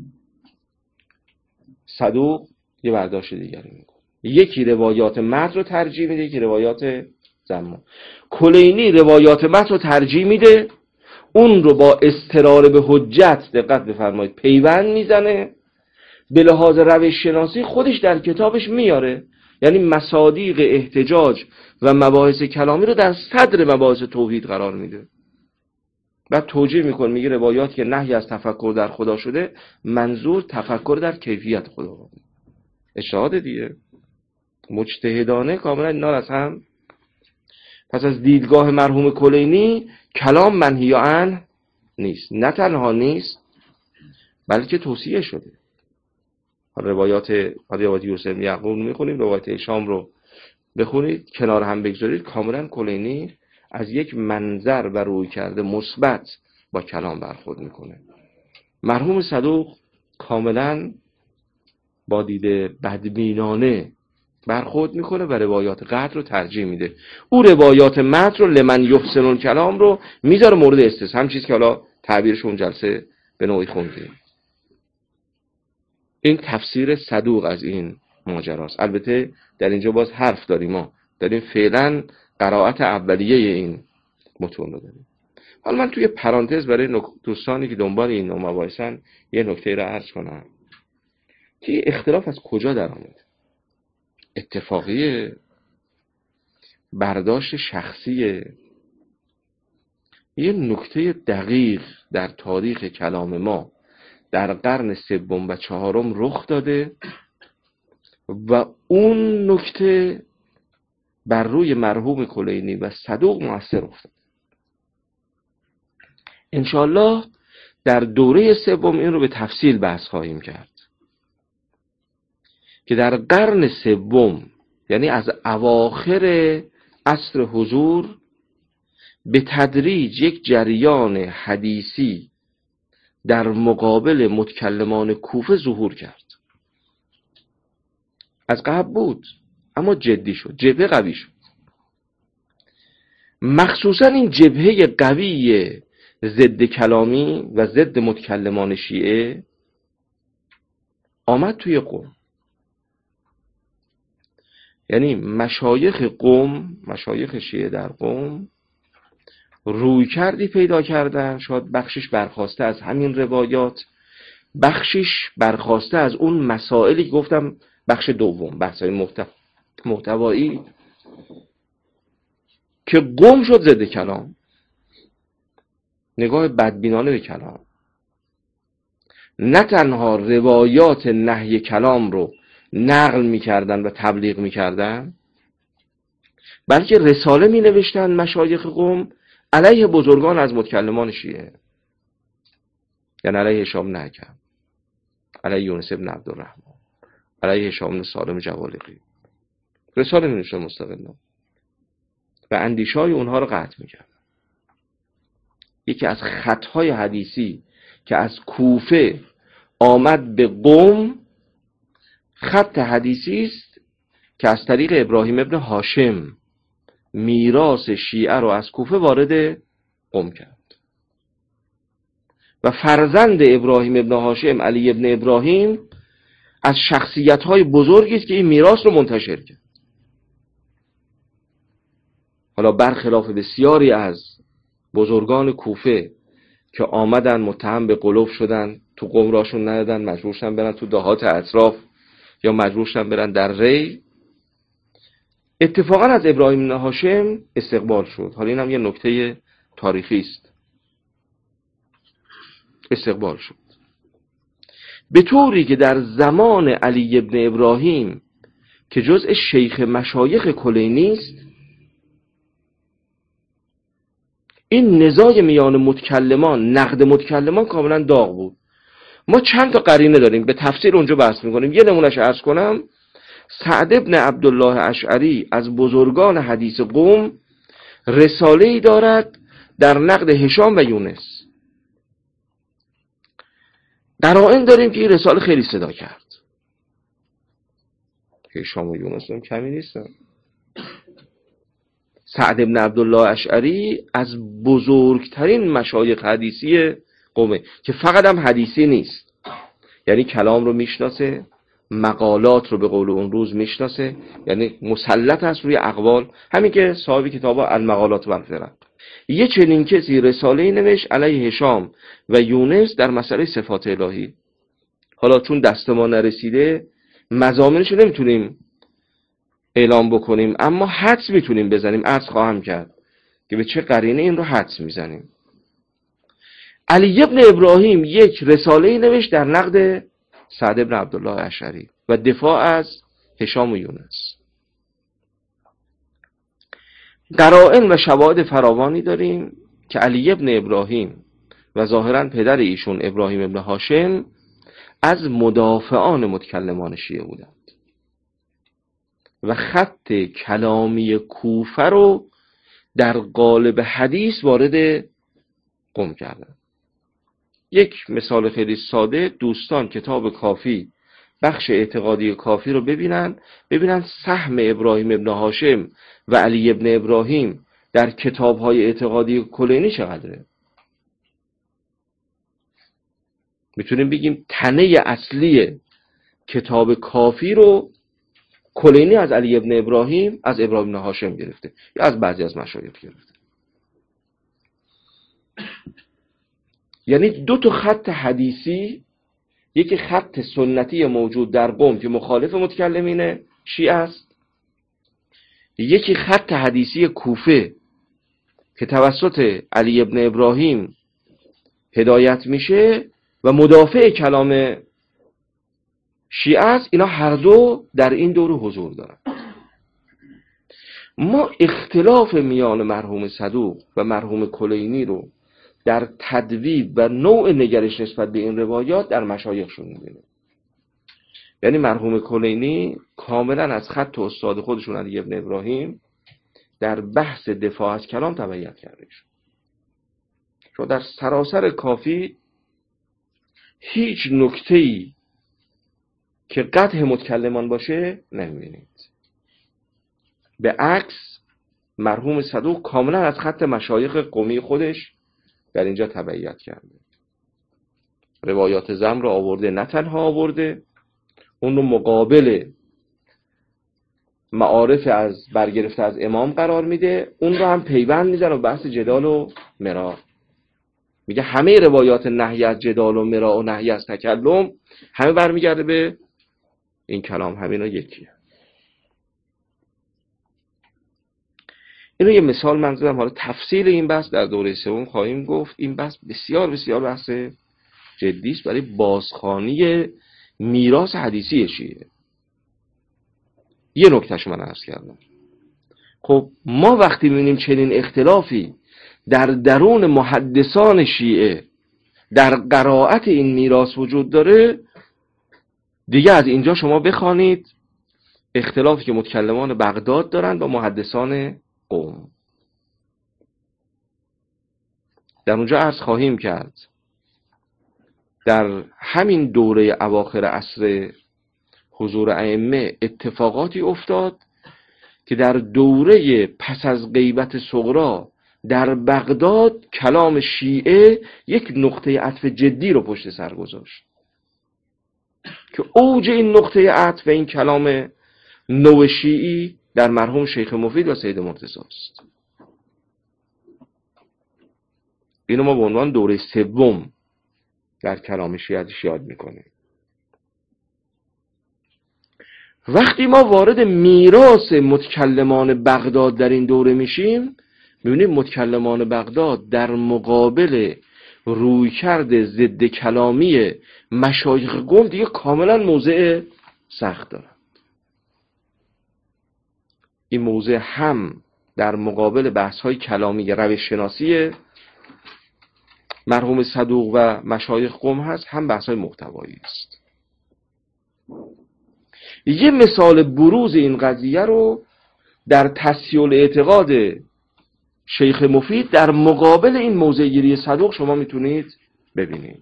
[SPEAKER 1] صدوق یه برداشت دیگری میکنه. یکی روایات متن رو ترجیح میده، یکی روایات ضمه. کلینی روایات متن رو ترجیح میده، اون رو با استرار به حجت، دقت بفرمایید، پیوند میزنه، به لحاظ روش شناسی خودش در کتابش میاره. یعنی مصادیق احتجاج و مباحث کلامی رو در صدر مباحث توحید قرار میده. بعد توجیه میکنه، میگه روایات که نهی از تفکر در خدا شده منظور تفکر در کیفیت خدا بود. اجتهاد دیگه مجتهدانه کاملا اینا از هم. پس از دیدگاه مرحوم کلینی کلام منهی عنه نیست، نه تنها نیست بلکه توصیه شده. روایات یوسف یعقوب میخونیم، روایات هشام رو بخونید کنار هم بگذارید، کاملا کلینی از یک منظر و روی کرده مثبت با کلام برخورد میکنه. مرحوم صدوق کاملا با دید بدبینانه برخورد میکنه و روایات قطع رو ترجیح میده. او روایات متن رو لمن یحسن الکلام رو میذاره مورد استثنا، هم چیز که حالا تعبیرش اون جلسه به نوعی خوندیم. این تفسیر صدوق از این ماجراست. البته در اینجا باز حرف داریم، ما داریم فعلا قرائت اولیه این متون رو داریم. حالا من توی پرانتز برای دوستانی که دنبال این نوع مباحثن یه نکته رو عرض کنم که اختلاف از کجا در آمد. اتفاقی برداشت شخصی. یه نکته دقیق در تاریخ کلام ما در قرن 3 و 4 رخ داده و اون نکته بر روی مرحوم کلینی و صدوق مؤثر افتاد. انشاءالله در دوره 3 این رو به تفصیل بحث خواهیم کرد که در قرن 3 یعنی از اواخر عصر حضور به تدریج یک جریان حدیثی در مقابل متکلمان کوفه ظهور کرد. از قبل بود اما جدی شد، جبهه قوی شد. مخصوصا این جبهه قوی ضد کلامی و ضد متکلمان شیعه آمد توی قم. یعنی مشایخ قم، مشایخ شیعه در قم روی کردی پیدا کردن، شاید بخشش برخواسته از همین روایات، بخشش برخواسته از اون مسائلی که گفتم بخش دوم، بحث‌های محتوایی که گم شد ضد کلام، نگاه بدبینانه به کلام. نه تنها روایات نهی کلام رو نقل میکردن و تبلیغ میکردن، بلکه رساله می نوشتن مشایخ قم علیه بزرگان از متکلمان شیعه، یعنی علیه هشام نکم، علیه یونس ابن عبدالرحمن، علیه هشام بن سالم جوالیقی، رساله می نوشتن مستقلا و اندیشه‌های اونها رو قطع میکرد. یکی از خطهای حدیثی که از کوفه آمد به قم، خط حدیثی است که از طریق ابراهیم ابن هاشم میراث شیعه رو از کوفه وارد قم کرد و فرزند ابراهیم ابن هاشم، علی ابن ابراهیم، از شخصیت‌های بزرگی است که این میراث رو منتشر کرد. حالا برخلاف بسیاری از بزرگان کوفه که آمدن متهم به قلوب شدن، تو قم راشون ندادن، مجبور شدن برن تو دهات اطراف یا مجبور شدن برن در ری، اتفاقا از ابراهیم بن هاشم استقبال شد. حالا این هم یه نکته تاریخی است. استقبال شد به طوری که در زمان علی ابن ابراهیم که جزء شیخ مشایخ کلینی است، این نزاع میان متکلمان، نقد متکلمان کاملا داغ بود. ما چند تا قرینه داریم، به تفسیر اونجا بحث میکنیم. یه نمونهش عرض کنم، سعد ابن عبدالله اشعری از بزرگان حدیث قم رساله‌ای دارد در نقد هشام و یونس. قرائن داریم که این رساله خیلی صدا کرد. هشام و یونس هم کمی نیستن. سعد ابن عبدالله اشعری از بزرگترین مشایخ حدیثی قومه که فقط هم حدیثی نیست، یعنی کلام رو میشناسه، مقالات رو به قول اون روز میشناسه، یعنی مسلط است روی اقوال، همین که صاحب کتاب المقالات و الفرق. یه چنین کسی رساله‌ای نوشت علیه هشام و یونس در مسئله صفات الهی. حالا چون دست ما نرسیده مضامینش رو نمیتونیم اعلام بکنیم، اما حدس میتونیم بزنیم. عرض خواهم کرد که به چه قرینه این رو حدس میزنیم. علی ابن ابراهیم یک رساله‌ای نوشت در نقد سعد ابن عبدالله اشعری و دفاع از هشام و یونس. قرائن و شواهد فراوانی داریم که علی ابن ابراهیم و ظاهراً پدر ایشون ابراهیم ابن هاشم از مدافعان متکلمان شیعه بودند و خط کلامی کوفه رو در قالب حدیث وارد قم کردند. یک مثال خیلی ساده، دوستان کتاب کافی، بخش اعتقادی کافی رو ببینن سهم ابراهیم ابن هاشم و علی ابن ابراهیم در کتاب‌های اعتقادی کلینی چقدره. میتونیم بگیم تنه اصلی کتاب کافی رو کلینی از علی ابن ابراهیم، از ابراهیم ابن هاشم گرفته یا از بعضی از مشایخ گرفته. یعنی دو تا خط حدیثی، یکی خط سنتی موجود در قم که مخالف متکلمین شیعه است، یکی خط حدیثی کوفه که توسط علی ابن ابراهیم هدایت میشه و مدافع کلام شیعه است. اینا هر دو در این دور حضور دارن. ما اختلاف میان مرحوم صدوق و مرحوم کلینی رو در تدویب و نوع نگرش نسبت به این روایات در مشایخشون می‌بینیم. یعنی مرحوم کلینی کاملا از خط استاد خودشون علی ابن ابراهیم در بحث دفاع از کلام تبعیت کرده شد. شما در سراسر کافی هیچ نکته‌ای که قدح متکلمان باشه نمی‌بینید. به عکس مرحوم صدوق کاملا از خط مشایخ قومی خودش در اینجا تبعیت کرده. روایات ذم رو آورده، نه تنها آورده، اون رو مقابل معارف از برگرفته از امام قرار میده، اون رو هم پیوند میزنه و بحث جدال و مرا. میگه همه روایات نهی از جدال و مرا و نهی از تکلم همه برمیگرده به این کلام، همینا یکیه. اینو یه مثال من زدم. حالا تفصیل این بحث در دوره سوم خواهیم گفت. این بحث بسیار بسیار بحث جدی است برای بازخوانی میراث حدیثی شیعه. یه نکتهش من عرض کردم. خب ما وقتی می‌بینیم چنین اختلافی در درون محدثان شیعه در قرائت این میراث وجود داره، دیگه از اینجا شما بخوانید اختلافی که متکلمان بغداد دارن با محدثان قم. در اونجا عرض خواهیم کرد در همین دوره اواخر عصر حضور ائمه اتفاقاتی افتاد که در دوره پس از غیبت صغرا در بغداد کلام شیعه یک نقطه عطف جدی رو پشت سر گذاشت که اوج این نقطه عطف و این کلام نو شیعی در مرحوم شیخ مفید و سید مرتضی است. اینو ما به عنوان دوره سوم در کلام شیعه یاد میکنیم. وقتی ما وارد میراث متکلمان بغداد در این دوره میشیم، میبینیم متکلمان بغداد در مقابل رویکرد ضد کلامی مشایخ قم دیگه کاملا موضع سخت دارند. این موضع هم در مقابل بحث‌های کلامی روش شناسی مرحوم صدوق و مشایخ قم هست، هم بحث‌های محتوایی است. یه مثال بروز این قضیه رو در تسهیل اعتقاد شیخ مفید در مقابل این موضع گیری صدوق شما میتونید ببینید.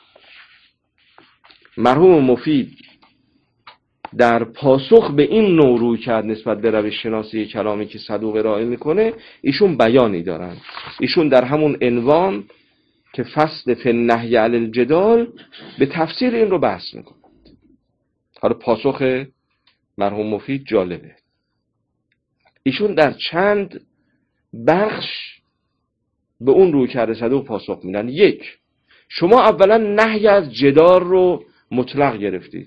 [SPEAKER 1] مرحوم مفید در پاسخ به این نوع روی کرد نسبت به روش شناسی کلامی که صدوق ارائه میکنه، ایشون بیانی دارن. ایشون در همون عنوان که فصل فی النهی علی الجدال به تفسیر این رو بحث میکنه. حالا پاسخ مرحوم مفید جالبه. ایشون در چند بخش به اون روی کرده صدوق پاسخ میدن. یک، شما اولا نهی از جدال رو مطلق گرفتید،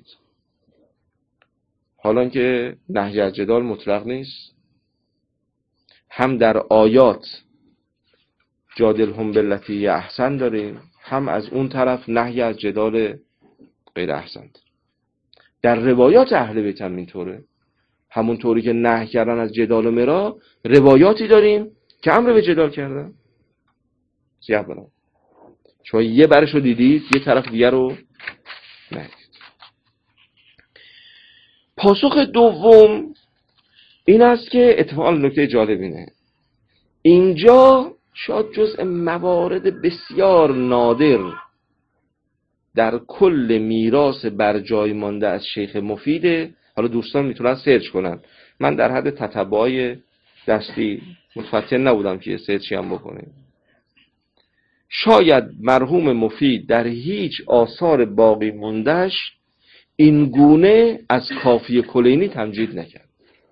[SPEAKER 1] حالا که نهی از جدال مطلق نیست. هم در آیات جادلهم بالتی احسن داریم، هم از اون طرف نهی از جدال غیر احسن. در روایات اهل بیت هم اینطوره. همون طوری که نهی کردن از جدال و مرا، روایاتی داریم که امر به جدال کردن. سیاه بنام شما یه برش رو دیدید، یه طرف دیگر رو ندید. پاسخ دوم این است که اتفاقا نکته جالب اینه، اینجا شاید جزء موارد بسیار نادر در کل میراث بر جای مانده از شیخ مفیده. حالا دوستان میتونن سرچ کنن، من در حد تتبعای دستی متفتن نبودم که سرچی هم بکنیم. شاید مرحوم مفید در هیچ آثار باقی موندهش این گونه از کافی کلینی تمجید نکرد.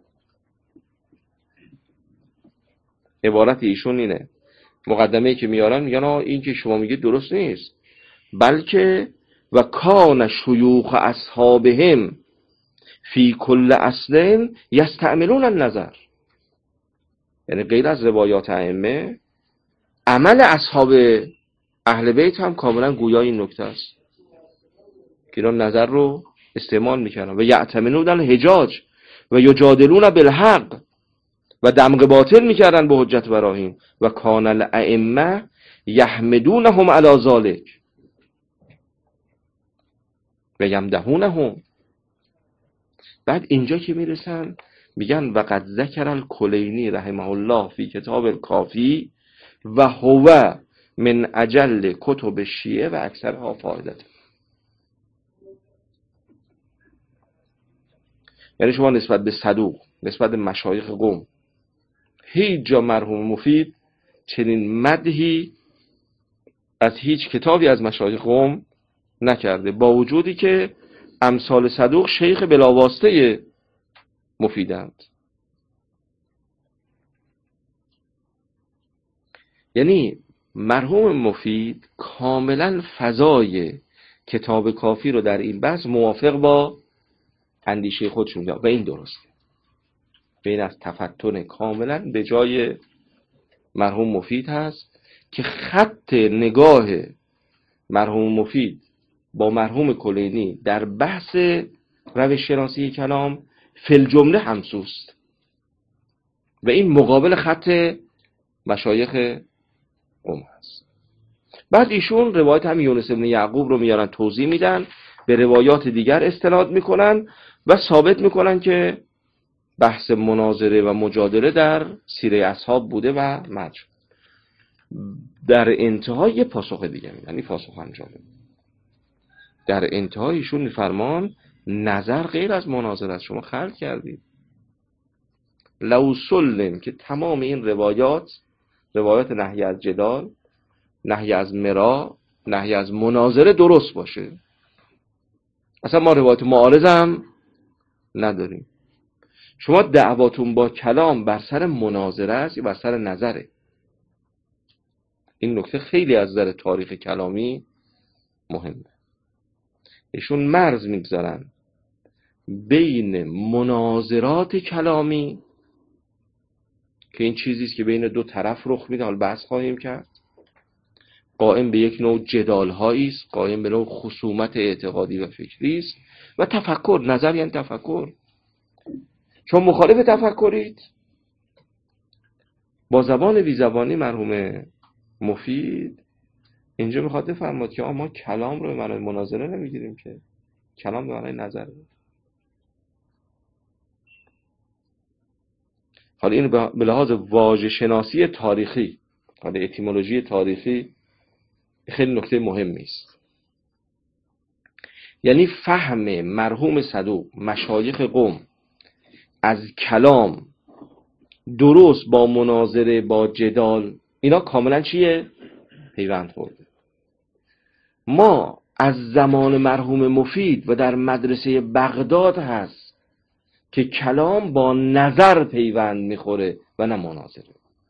[SPEAKER 1] عبارت ایشون اینه، مقدمه‌ای که میارن میگن این که شما میگید درست نیست، بلکه و کان شیوخ اصحابهم فی کل اصل یستعملون النظر. یعنی غیر از روایات ائمه، عمل اصحاب اهل بیت هم کاملا گویای این نکته است که اینا نظر رو استعمال میکنن و یعتمدون الحجاج و یجادلون بالحق و دمغ باطل میکردن به حجت براهین و کان الائمه یحمدونهم علی ذلک و یمدحونهم. بعد اینجا که میرسن میگن و قد ذکر الکلینی رحمه الله فی کتاب الکافی و هو من اجل کتب شیعه و اکثرها فائدت. یعنی شما نسبت به صدوق، نسبت به مشایخ قم، هیچ جا مرحوم مفید چنین مدحی از هیچ کتابی از مشایخ قم نکرده، با وجودی که امثال صدوق شیخ بلاواسطه مفیدند. یعنی مرحوم مفید کاملا فضای کتاب کافی رو در این بحث موافق با اندیشه خودشون می‌دونن و این درسته. بین از تفتن کاملا به جای مرحوم مفید هست که خط نگاه مرحوم مفید با مرحوم کلینی در بحث روش شناسی کلام فی جمله همسوست و این مقابل خط مشایخ قم هست. بعد ایشون روایت هم یونس بن یعقوب رو میارن توضیح میدن، به روایات دیگر استناد میکنن و ثابت میکنن که بحث مناظره و مجادله در سیره اصحاب بوده و مد. در انتهای یه پاسخ دیگه میدن، یعنی پاسخ انجام. در انتهای ایشون میفرمان نظر غیر از مناظره است، شما خلق کردید. لو سلم که تمام این روایات نهی از جدال، نهی از مرا، نهی از مناظره درست باشه، اصلا ما روایت معارض هم نداریم. شما دعواتون با کلام بر سر مناظره است یا بر سر نظره؟ این نکته خیلی از نظر تاریخ کلامی مهمه. ایشون مرز میگذارن بین مناظرات کلامی که این چیزی است که بین دو طرف رخ میده، حالا بحث خواهیم کرد، قائم به یک نوع جدال‌هایی است، قائم به نوع خصومت اعتقادی و فکری است، و تفکر. نظر یعنی تفکر. شما مخالف تفکرید. با زبان بی زبانی مرحوم مفید اینجا میخواد بفرماد که ما کلام رو به معنای مناظره نمیگیریم، که کلام به معنای نظره. حالا این به لحاظ واژه شناسی تاریخی، حالا اتیمولوژی تاریخی، خیلی نکته مهمی است. یعنی فهم مرحوم صدوق مشایخ قم از کلام درست با مناظره، با جدال، اینا کاملا چیه؟ پیوند خورده. ما از زمان مرحوم مفید و در مدرسه بغداد هست که کلام با نظر پیوند میخوره و نه مناظره.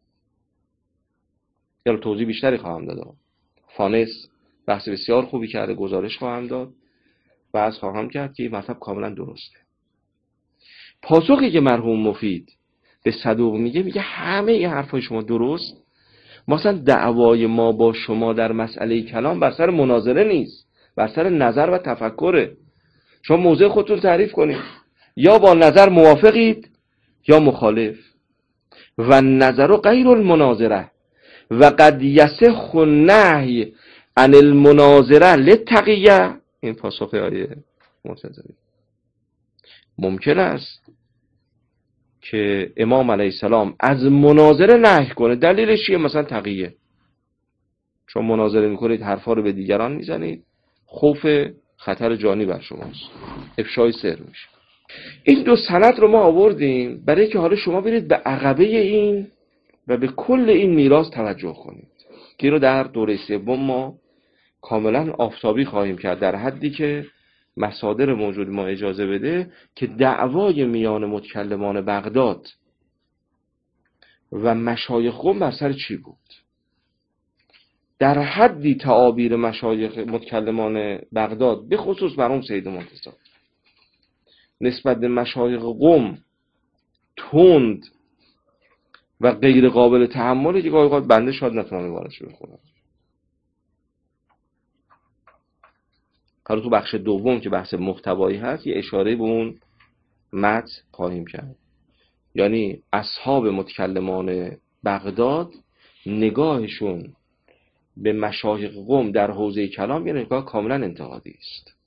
[SPEAKER 1] یعنی توضیح بیشتری خواهم داد. فانس بحث بسیار خوبی کرده، گزارش خواهم داد، بحث خواهم کرد که این مطلب کاملا درسته. پاسخی که مرحوم مفید به صدوق میگه همه این حرفای شما درست، مثلا دعوای ما با شما در مسئله کلام بر سر مناظره نیست، بر سر نظر و تفکره. شما موضع خودتون تعریف کنید، یا با نظر موافقید یا مخالف. و نظر غیر المناظره و قد یصح النهی عن المناظره للتقیه. این پاسخ آیه مرتضوی. ممکن است که امام علیه السلام از مناظره نهی کنه، دلیلش چیه؟ مثلا تقیه، چون مناظره میکنید حرفا رو به دیگران میزنید، خوف خطر جانی بر شماست، افشای سر میشه. این دو سند رو ما آوردیم برای که حالا شما برید به عقبه این و به کل این میراث توجه کنید که اینو در دوره سوم ما کاملا آفتابی خواهیم کرد، در حدی که مصادر موجود ما اجازه بده، که دعوای میان متکلمان بغداد و مشایخ قم بر سر چی بود. در حدی تعابیر مشایخ متکلمان بغداد به خصوص مرحوم سید منتظر نسبت به مشایخ قم تند و غیر قابل تحمله که گاهی اوقات بنده شاید نتونم عبارتش بخونم. حالا تو بخش دوم که بحث محتوایی هست یه اشاره به اون متن خواهیم کرد. یعنی اصحاب متکلمان بغداد نگاهشون به مشایخ قم در حوزه کلام یه نگاه کاملا انتقادی است.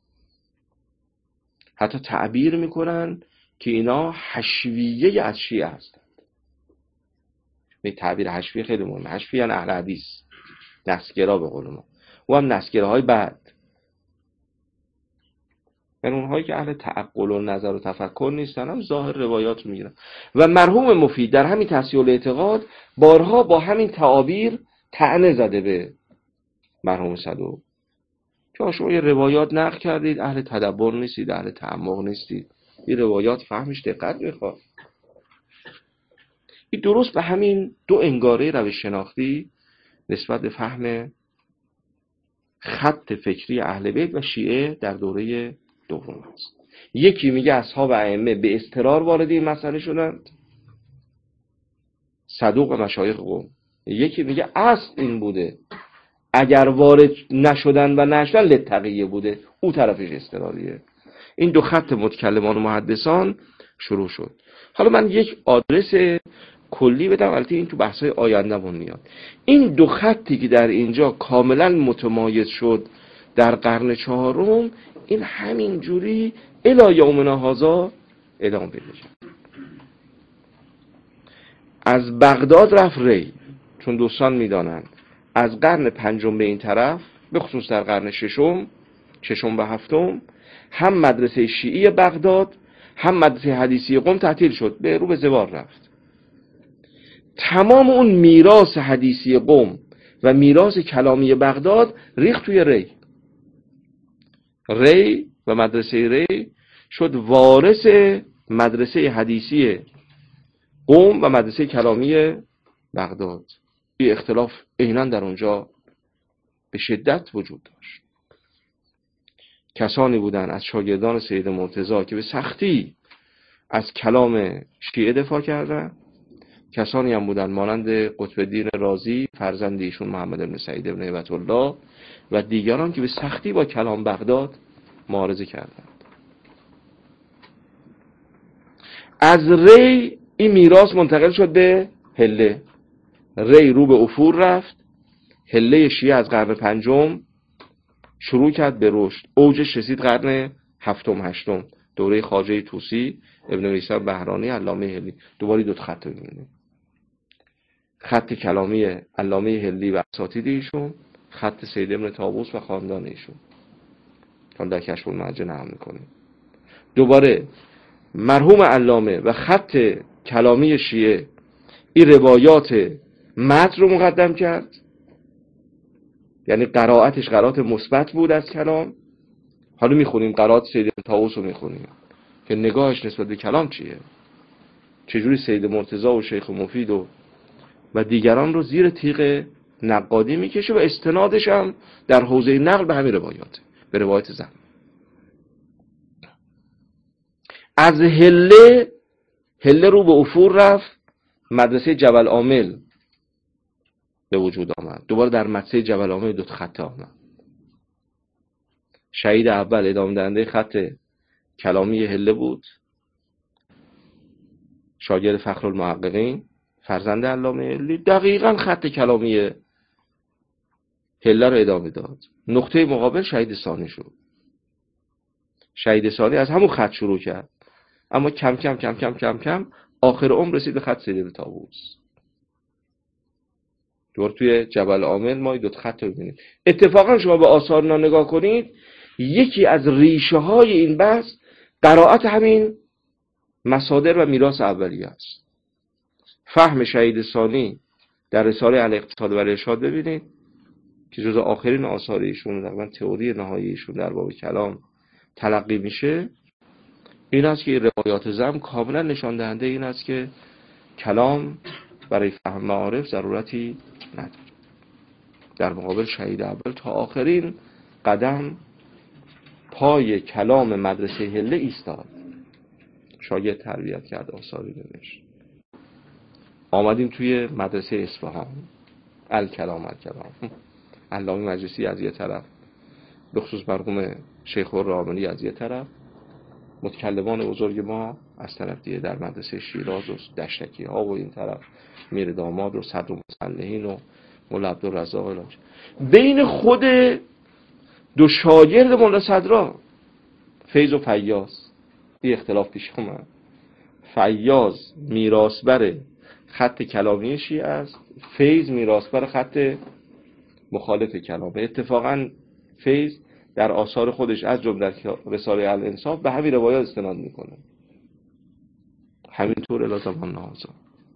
[SPEAKER 1] حتی تعبیر میکنن که اینا حشویه از شیعه هستند. این تعبیر حشویه خیلی مهمه. حشویه یعنی اهل حدیث، نسگرا به قول ما، و هم نسگراهای بعد، یعنی اونهایی که اهل تعقل و نظر و تفکر نیستن، هم ظاهر روایات میگیرن. و مرحوم مفید در همین تصحیح الاعتقاد بارها با همین تعابیر طعنه زده به مرحوم صدوق که شما یه روایات نقل کردید، اهل تدبر نیستید، اهل تعمق نیستید، این روایات فهمش دقت میخواد. این درست به همین دو انگاره روش شناختی نسبت به فهم خط فکری اهل بیت و شیعه در دوره دوم است. یکی میگه اصحاب ائمه به اضطرار وارد این مسئله شدند، صدوق و مشایخ قوم. یکی میگه اصل این بوده، اگر وارد نشدن و نشدن لتقیه بوده، او طرفش اضطراریه. این دو خط متکلمان و محدثان شروع شد. حالا من یک آدرس کلی بدم، البته این تو بحث‌های آینده‌مون میاد. این دو خطی که در اینجا کاملا متمایز شد در قرن چهارم، این همین جوری الی یومنا هذا ادامه پیدا کرد. از بغداد رفت ری، چون دوستان میدانند از قرن پنجم به این طرف، به خصوص در قرن ششم و هفتم، هم مدرسه شیعی بغداد هم مدرسه حدیثی قم تعطیل شد، به رو به زوال رفت. تمام اون میراث حدیثی قم و میراث کلامی بغداد ریخت توی ری و مدرسه ری شد وارث مدرسه حدیثی قم و مدرسه کلامی بغداد. این اختلاف عیناً در اونجا به شدت وجود داشت. کسانی بودن از شاگردان سید مرتضی که به سختی از کلام شیعه دفاع کردند، کسانی هم بودن مانند قطب الدین رازی فرزند ایشون محمد بن سعید بن هیبت الله و دیگران که به سختی با کلام بغداد معارضه کردند. از ری این میراث منتقل شد به هله. ری رو به افول رفت. هله شیعه از قرن پنجم شروع کرد به رشد. اوجش رسید قرن هفتم هشتم، دوره خواجه طوسی، ابن میثم بهرانی، علامه هلی. دوباره دو خط رو می‌بینیم، خط کلامی علامه هلی و اساتید ایشون، خط سید ابن طاووس و خاندان ایشون. حالا در کشف المحجه نقل می‌کنیم. دوباره مرحوم علامه و خط کلامی شیعه این روایات متن رو مقدم کرد، یعنی قرائتش قرائت مثبت بود از کلام. حالا میخونیم قرائت سید ابن طاووس رو میخونیم که نگاهش نسبت به کلام چیه، چجوری سید مرتضی و شیخ مفید و دیگران رو زیر تیغ نقادی میکشه و استنادش هم در حوزه نقل به همین روایات، به روایت زن. از هله رو به افول رفت، مدرسه جبل عامل به وجود آمد. دوباره در مدرسه جبل عامل دو خط آمد. شهید اول ادامه دهنده خط کلامی هله بود، شاگرد فخرالمحققین فرزند علامه هلی، دقیقاً خط کلامی هله رو ادامه داد. نقطه مقابل شهید ثانی شد. شهید ثانی از همون خط شروع کرد، اما کم کم کم کم کم کم آخر عمر رسید به خط سید ابن طاووس. دور توی جبل عامل ما دو خط رو ببینید. اتفاقا شما به آثارنا نگاه کنید، یکی از ریشه های این بحث قرائت همین مصادر و میراث اولیه است. فهم شهید ثانی در رساله الاقتصاد و الارشاد ببینید که جز آخرین آثار ایشون، تقریبا تئوری نهایی ایشون در باب کلام تلقی میشه. این است که روایات ضم کاملا نشان دهنده این است که کلام برای فهم معارف ضرورتی نداره. در مقابل شهید اول تا آخرین قدم پای کلام مدرسه هله ایستاد، شاگرد تربیت کرد، آثاری نوشت. آمدیم توی مدرسه اصفهان، الکلام علامه مجلسی از یه طرف، به خصوص مرحوم شیخ الراملی از یه طرف، متکلمان بزرگ ما از طرف دیگه در مدرسه شیراز و دشتکی ها و این طرف میر داماد و صدر مصلحین و مولا عبدالرزاق. بین خود دو شاگرد مولا صدرا، فیض و فیاض، این اختلاف پیش اومد. فیاض میراثبر خط کلامی شیعه است، فیض میراثبر خط مخالف کلامه. اتفاقا فیض در آثار خودش از جمله رساله الانصاف به همین روایات استناد میکنه. همینطور الی زمان هذا.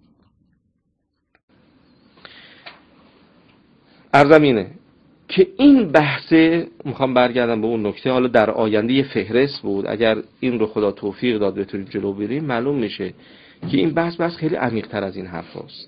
[SPEAKER 1] عرضم اینه که این بحثه، میخوام برگردم به اون نکته، حالا در آینده یه فهرست بود، اگر این رو خدا توفیق داد بتونیم جلو بریم معلوم میشه که این بحث خیلی عمیق تر از این حرف هست.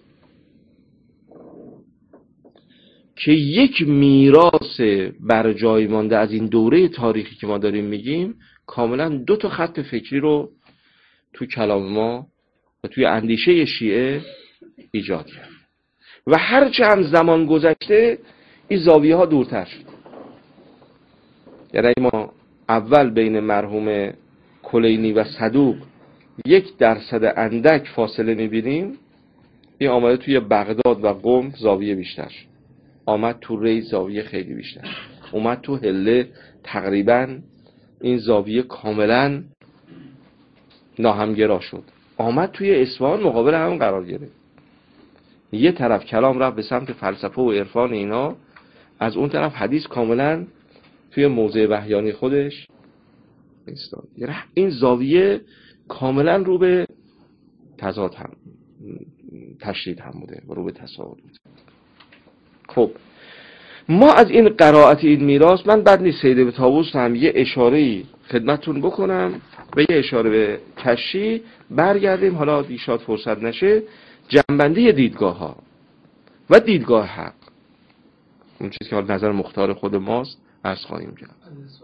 [SPEAKER 1] که یک میراث بر جای مانده از این دوره تاریخی که ما داریم میگیم کاملا دو تا خط فکری رو تو کلام ما و توی اندیشه شیعه ایجاد کرد و هر چند زمان گذشته این زاویه ها دورتر شد. یعنی ما اول بین مرحوم کلینی و صدوق 1% اندک فاصله میبینیم، این آمده توی بغداد و قم زاویه بیشتر شد، آمد تو ری زاویه خیلی بیشتر، اومد تو هله تقریبا این زاویه کاملا ناهمگرا شد، آمد توی اصفهان مقابل هم قرار گرفت. یه طرف کلام رفت به سمت فلسفه و عرفان اینا، از اون طرف حدیث کاملا توی موضع وحیانی خودش ایستاد. این زاویه کاملا رو به تضاد هم تشدید هم بوده و رو به تساوی بوده. خب ما از این قرائت این میراث، من بد نیست سید طاووس هم یه اشاره‌ای خدمتتون بکنم و یه اشاره به کشی، برگردیم حالا دیشاد فرصت نشه جنبندی دیدگاه ها و دیدگاه حق، اون چیزی که نظر مختار خود ماست عرض خواهیم کرد.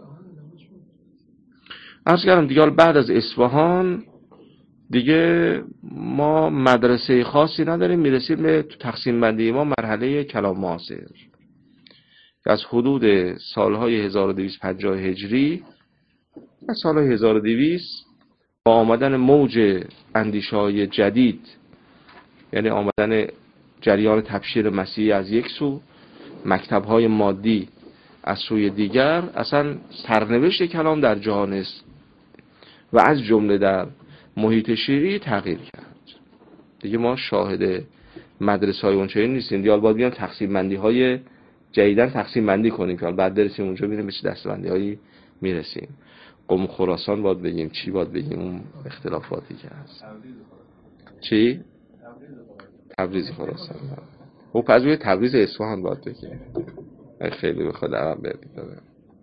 [SPEAKER 1] عرض کردم دیگه بعد از اصفهان دیگه ما مدرسه خاصی نداریم، میرسیم به تقسیم بندی ما مرحله کلام معاصر که از حدود سالهای 1250 هجری و سالهای 1200 با آمدن موج اندیشه‌های جدید، یعنی آمدن جریان تبشیر مسیحی از یک سو، مکتب‌های مادی از سوی دیگر، اصلا سرنوشت کلام در جهان است و از جمله در محیط شیعی تغییر کرد. دیگه ما شاهد مدرسه‌های اونچنین نیستیم، دیگه باید بیان تقسیم بندی‌های جدیداً تقسیم بندی کنیم که بعد برسیم اونجا ببینیم به چه دسته‌بندی‌هایی میرسیم. قم خراسان باید بگیم، چی باید بگیم، اون اختلافاتی که هست. چی؟ تبریز خراسان. خب پس روی تبریز اصفهان باید بگیم. خیلی بخواد عرب بگیم.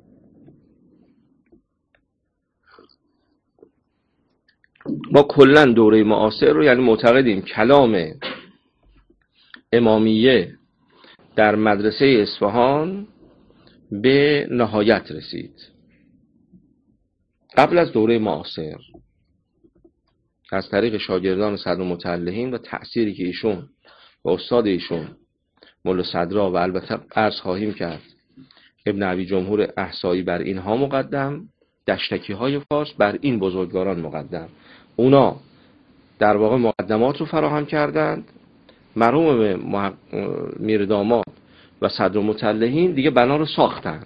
[SPEAKER 1] ما کلا دوره معاصر رو یعنی معتقدیم کلام امامیه در مدرسه اصفهان به نهایت رسید قبل از دوره معاصر از طریق شاگردان صدرالمتعلقین و تأثیری که ایشون و استاد ایشون مولا صدرا و البته عرض خواهیم کرد ابن ابی جمهور احصایی بر اینها مقدم، دشتکی های فارس بر این بزرگواران مقدم. اونا در واقع مقدمات رو فراهم کردند، مرحوم میرداماد و صدرالمتعلقین دیگه بنا رو ساختند،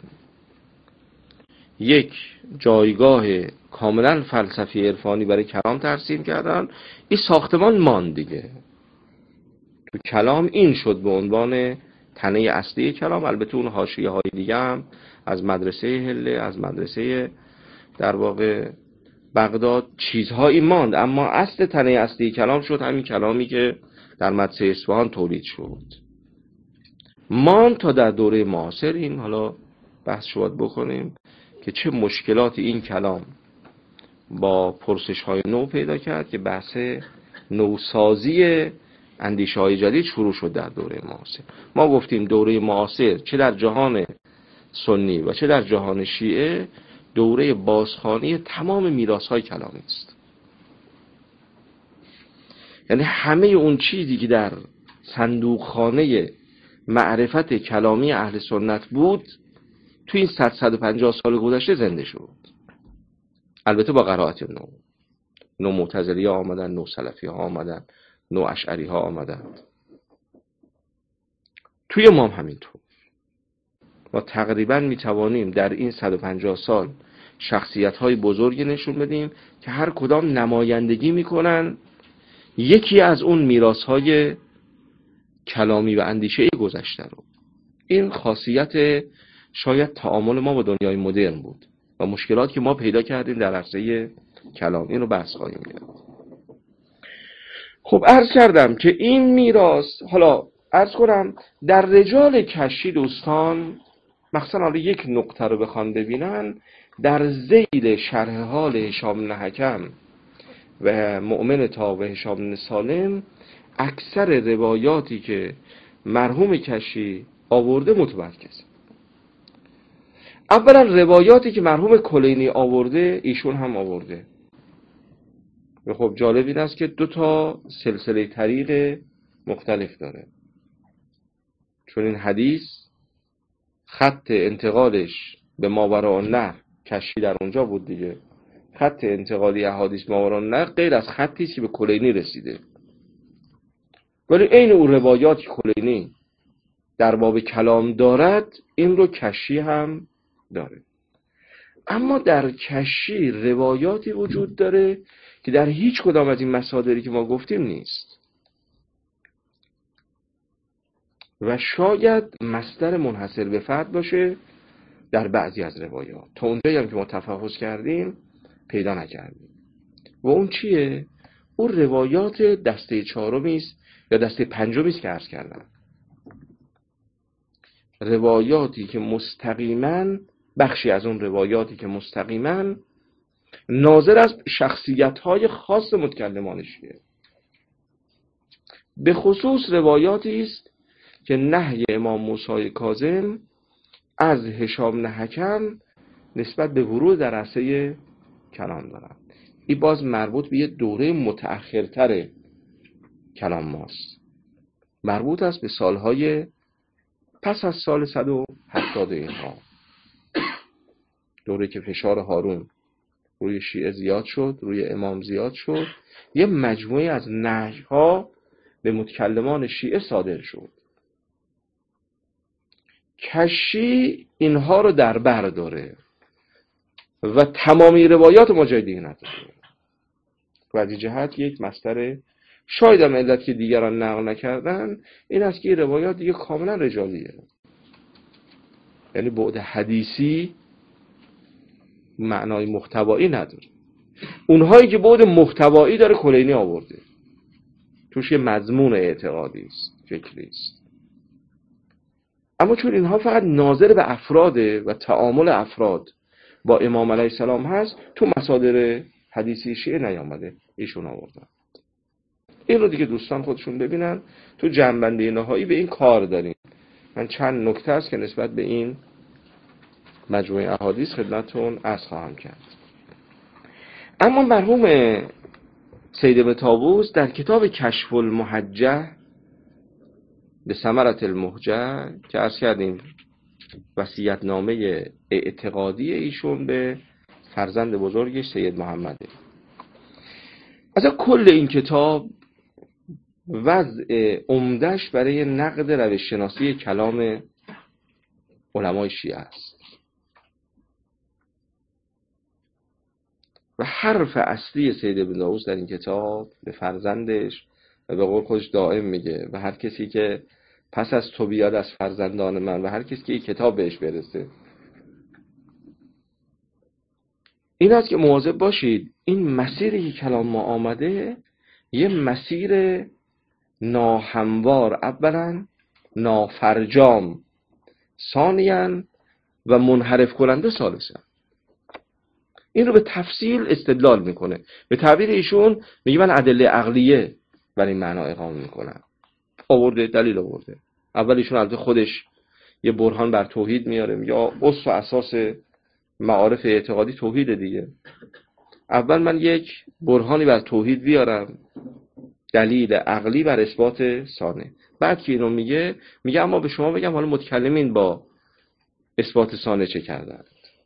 [SPEAKER 1] یک جایگاه کاملا فلسفی عرفانی برای کلام ترسیم کردن. این ساختمان ماند دیگه تو کلام، این شد به عنوان تنه اصلی کلام. البته اون حاشیه های دیگه هم از مدرسه هله، از مدرسه در واقع بغداد چیزهایی ماند، اما اصل تنه اصلی کلام شد همین کلامی که در مدرسه اصفهان تولید شد، ماند تا در دوره معاصر. این حالا بحث شد بکنیم که چه مشکلاتی این کلام با پرسش های نو پیدا کرد که بحث نوسازی اندیشه های جدید شروع شد در دوره معاصر. ما گفتیم دوره معاصر چه در جهان سنی و چه در جهان شیعه دوره بازخوانی تمام میراث های کلامی است. یعنی همه اون چیزی که در صندوق خانه معرفت کلامی اهل سنت بود تو این 150 سال گذشته زنده شد. البته با قرائت نو معتزلی ها آمدن، نو سلفی ها آمدن، نو اشعری ها آمدن. توی ما هم همینطور. ما تقریبا میتوانیم در این 150 سال شخصیت های بزرگی نشون بدیم که هر کدام نمایندگی میکنن یکی از اون میراث های کلامی و اندیشه گذشته رو. این خاصیت شاید تعامل ما با دنیای مدرن بود و مشکلات که ما پیدا کردیم در عرصه کلام. اینو بحث خواهیم کرد. خب عرض کردم که این میراث، حالا عرض کنم در رجال کشی دوستان مثلا یک نقطه رو بخوان ببینن، در ذیل شرح حال هشام بن حکم و مؤمن تا و هشام بن سالم اکثر روایاتی که مرحوم کشی آورده متمرکز. اولا روایاتی که مرحوم کلینی آورده ایشون هم آورده. و خب جالب این است که 2 سلسله طریق مختلف داره، چون این حدیث خط انتقالش به ماوراءالنهر کشی در اونجا بود دیگه. خط انتقالی احادیث ماوراءالنهر غیر از خطی که به کلینی رسیده، ولی این اون روایاتی کلینی در باب کلام دارد این رو کشی هم داره. اما در کشی روایاتی وجود داره که در هیچ کدام از این مصادری که ما گفتیم نیست و شاید مصدر منحصر به فرد باشه در بعضی از روایات. تا اونجایی هم که ما تفحص کردیم پیدا نکردیم. و اون چیه؟ اون روایات دسته چهارمی است یا دسته پنجمی است که عرض کردم. روایاتی که مستقیما، بخشی از اون روایاتی که مستقیما ناظر از شخصیت‌های خاص متکلمان شیعه، به خصوص روایاتی است که نهی امام موسی کاظم از هشام بن حکم نسبت به ورود در عرصه کلام دارند. این باز مربوط به یه دوره متأخرتر کلام ماست، مربوط است به سالهای پس از سال 170 اینها، دوره که فشار هارون روی شیعه زیاد شد، روی امام زیاد شد، یه مجموعه از نهی‌ها به متکلمان شیعه صادر شد. کشی اینها رو در بر داره و تمامی روایات مجاهدین نداره. و از این جهت یک مصدر شاید هم علت که دیگران نقل نکردن این است که روایات دیگه کاملا رجالیه، یعنی بعد حدیثی معنای محتوایی نداره. اونهایی که بعد محتوایی داره کلینی آورده، توش یه مضمون اعتقادی است، فکری است. اما چون اینها فقط ناظر به افراده و تعامل افراد با امام علیه السلام هست، تو مصادر حدیثی شیعه نیامده، ایشون آوردن. این رو دیگه دوستان خودشون ببینن. تو جنبنده نهایی به این کار داریم. من چند نکته است که نسبت به این مجموعه احادیث خدمتتون عرض خواهم کرد. اما مرحوم سید ابن طاووس در کتاب کشف المحجة به ثمرة المحجة که عرض کردیم وصیت‌نامه اعتقادی ایشون به فرزند بزرگش سید محمده، از کل این کتاب وضع عمده‌اش برای نقد روش شناسی کلام علمای شیعه است و حرف اصلی سید ابن طاووس در این کتاب به فرزندش و به قول خودش دائم میگه و هر کسی که پس از تو بیاد از فرزندان من و هر کسی که این کتاب بهش برسه، این است که مواظب باشید این مسیری که کلام ما آمده یه مسیر ناهموار، اولا نافرجام، ثانیاً و منحرف کننده ثالثاً. این رو به تفصیل استدلال میکنه. به تعبیر ایشون میگه من ادله عقلیه برای این معنا اقامه میکنم. آورده، دلیل آورده. اول ایشون البته خودش یه برهان بر توحید میاره، میگه اصل و اساس معارف اعتقادی توحید دیگه. اول من یک برهانی بر توحید بیارم، دلیل عقلی بر اثبات ثانه. بعد که اینو میگه اما به شما بگم حالا متکلمین با اثبات ثانه چه کردن.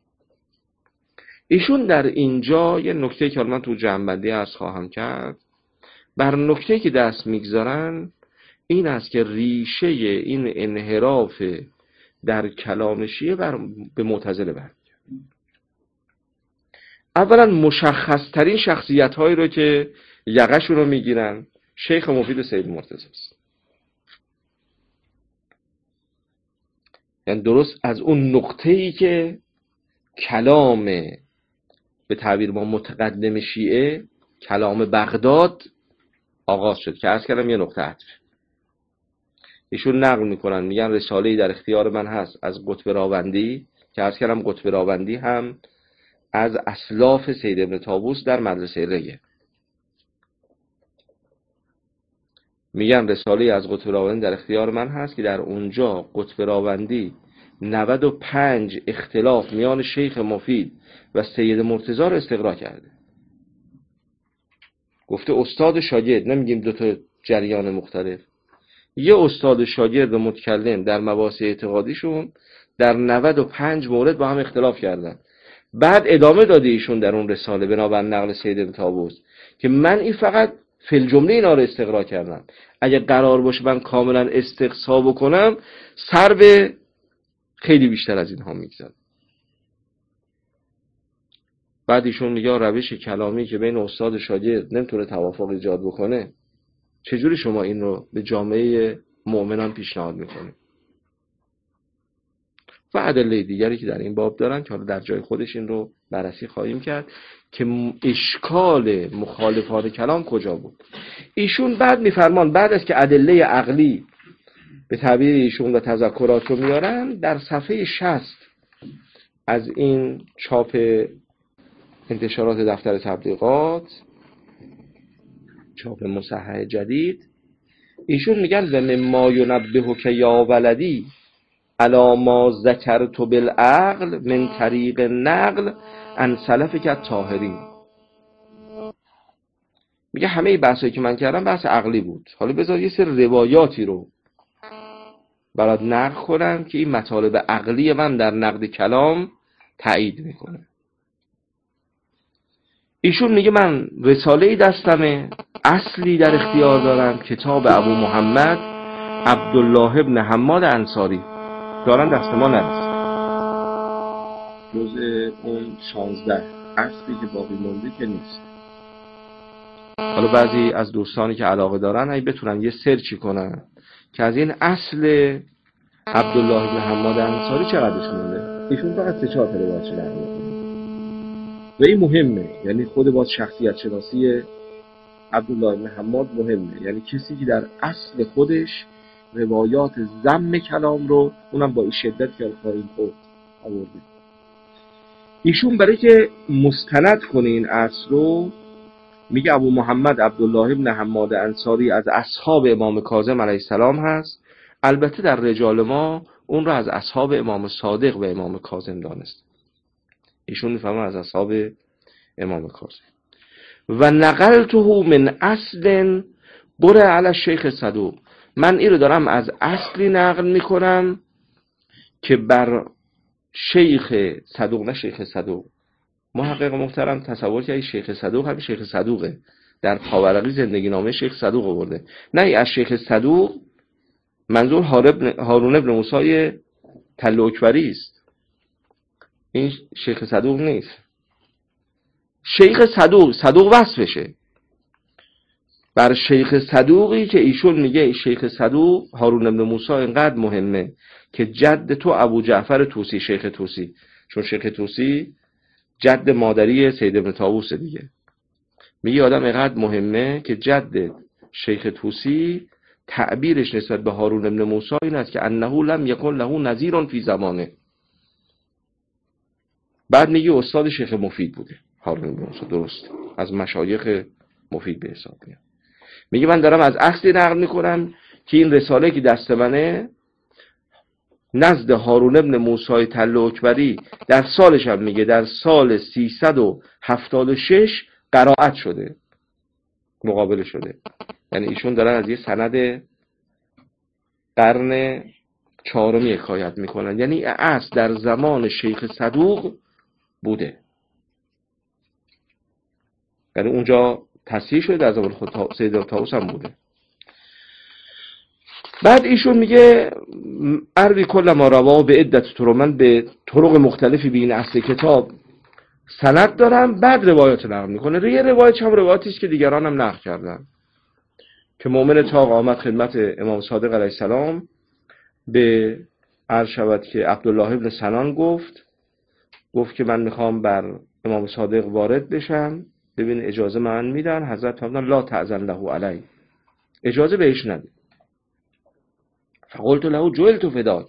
[SPEAKER 1] ایشون در اینجا یه نکته که من تو جنبندی عرض خواهم کرد، بر نکته که دست میگذارن این است که ریشه این انحراف در کلام شیعه به معتزله برمیگرده. اولا مشخص ترین شخصیت هایی رو که یقشون رو میگیرن شیخ مفید سید مرتضی است. یعنی درست از اون نقطه‌ای که کلام به تعبیر ما متقدم شیعه، کلام بغداد آغاز شد که عرض کردم یه نقطه عطف. ایشون نقل میکنن، میگن رساله‌ای در اختیار من هست از قطب راوندی که عرض کردم قطب راوندی هم از اسلاف سید ابن طاووس در مدرسه ریه. میگن رساله‌ای از قطب راوندی در اختیار من هست که در اونجا قطب راوندی 95 اختلاف میان شیخ مفید و سید مرتضی رو استقرا کرده. گفته استاد شاگرد، نمیگیم دو تا جریان مختلف، یه استاد شاگرد و متکلم در مباحث اعتقادیشون در 95 مورد با هم اختلاف کردن. بعد ادامه داده ایشون در اون رساله بنابر نقل سید ابن طاووس که من این فقط فی الجمله اینا رو استقرا کردم، اگه قرار باشه من کاملا استقصا بکنم سر به خیلی بیشتر از اینها میگذره. بعد ایشون میگه روش کلامی که بین استاد و شاگرد نمیتونه توافق ایجاد بکنه، چجوری شما این رو به جامعه مؤمنان پیشنهاد میکنید؟ و ادله دیگری که در این باب دارن که حالا در جای خودش این رو بررسی خواهیم کرد که اشکال مخالفان کلام کجا بود. ایشون بعد میفرمان بعد از که ادله عقلی به تعبیر ایشون و تذکرات رو میارن، در صفحه 60 از این چاپ انتشارات دفتر تبلیغات، چاپ مصحح جدید، ایشون میگن و مما ینبهک یا ولدی علی ما ذکرت بالعقل من طریق نقل عن سلفک الطاهرین. میگه همه بحثایی که من کردم بحث عقلی بود، حالا بذار یه سری روایاتی رو برات نقل کنم که این مطالب عقلی من در نقد کلام تایید میکنه. ایشون میگه من رساله‌ای دستمه، اصلی در اختیار دارم، کتاب ابو محمد عبدالله ابن حماد انصاری دارن دست ما نرسید، جزء اون 16 اصلی که باقی مونده که نیست. حالا بعضی از دوستانی که علاقه دارن اگه بتونن یه سرچی کنن که از این اصل عبدالله ابن حماد انصاری چقدرش مونده، ایشون فقط 3-4 روایت نقل و این مهمه، یعنی خود باز شخصیت شناسی عبدالله ابن حماد مهمه، یعنی کسی که در اصل خودش روایات ذم کلام رو اونم با این شدت که خواهیم خود آورده. ایشون برای که مستند کنه این اصل رو میگه ابو محمد عبدالله ابن حماد انصاری از اصحاب امام کاظم علیه السلام هست. البته در رجال ما اون رو از اصحاب امام صادق و امام کاظم دانست، ایشون میفهمه از اصحاب امام کاظم. و نقلته من اصل بره علی شیخ صدوق، من این رو دارم از اصلی نقل میکنم که بر شیخ صدوق، نه شیخ صدوق، محقق محترم تصور که شیخ صدوق هم شیخ صدوقه، در پاورقی زندگی نامه شیخ صدوق آورده، نه از شیخ صدوق منظور هارون ابن موسی تل اکبری است، این شیخ صدوق نیست. شیخ صدوق وصفشه، بر شیخ صدوقی که ایشون میگه شیخ صدوق هارون ابن موسی اینقدر مهمه که جد تو ابو جعفر طوسی، شیخ طوسی، چون شیخ طوسی جد مادری سید ابن طاووس دیگه، میگه آدم اینقدر مهمه که جد شیخ طوسی تعبیرش نسبت به هارون ابن موسی این است که انه لم یکن له نظیر فی زمانه. بعد میگه استاد شیخ مفید بوده هارون ابن موسی، درست از مشایخ مفید به حساب میاد. میگه من دارم از اصلی نقل میکنم که این رساله که دست منه نزد هارون ابن موسی تل اکبری در سالش هم میگه در سال 376 قرائت شده، مقابله شده، یعنی ایشون دارن از یه سند قرن 4 حکایت میکنن، یعنی اصل در زمان شیخ صدوق بوده، یعنی اونجا تصحیح شده، در زمان خود سید طاووس هم بوده. بعد ایشون میگه اروی کل ما روا به عدت طرق، من به طرق مختلفی به این اصل کتاب سند دارم. بعد روایت نقل میکنه، یه روایت هم روایتی است که دیگران هم نقل کردن که مومن تاق آمد خدمت امام صادق علیه السلام به عرض شود که عبدالله ابن سنان گفت که من میخوام بر امام صادق وارد بشم، ببین اجازه من میدن؟ حضرت فرمودن لا تأذن له علی، اجازه بهش نده. فقلت له جعلت فداک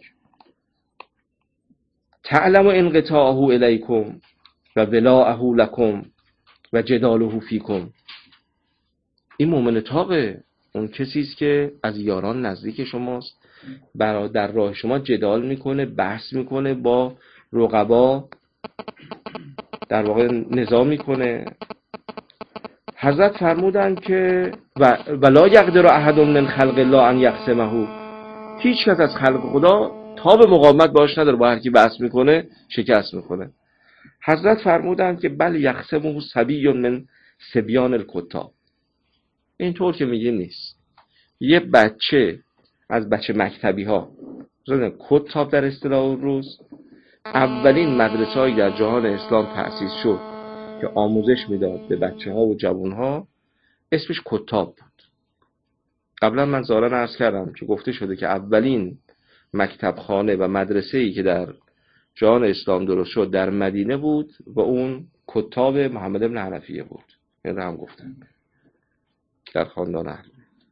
[SPEAKER 1] تعلم انقطاعه الیکم و ولاءه لکم و جداله فیکم. این مومن تاقه، اون کسی است که از یاران نزدیک شماست، در راه شما جدال میکنه، بحث میکنه، با رقبا در واقع نزاع میکنه. حضرت فرمودن که ولا یقدر احد من خلق الله ان یقسمه، هیچ کس از خلق خدا تاب مقاومت باش نداره، با هر کی بحث میکنه شکست میکنه. حضرت فرمودند که بل یخسمه صبی من صبیان الکتاب، اینطور که میگه نیست. یه بچه از بچه مکتبی ها، کتاب در اصطلاح روز، اولین مدرسه‌ای در جهان اسلام تأسیس شد که آموزش میداد به بچه ها و جوان ها، اسمش کتاب بود. قبلا من ظاهرا عرض کردم که گفته شده که اولین مکتبخانه و مدرسه‌ای که در جهان اسلام درست شد در مدینه بود و اون کتاب محمد بن حنفیه بود. این رو هم گفتم در خاندان اهل.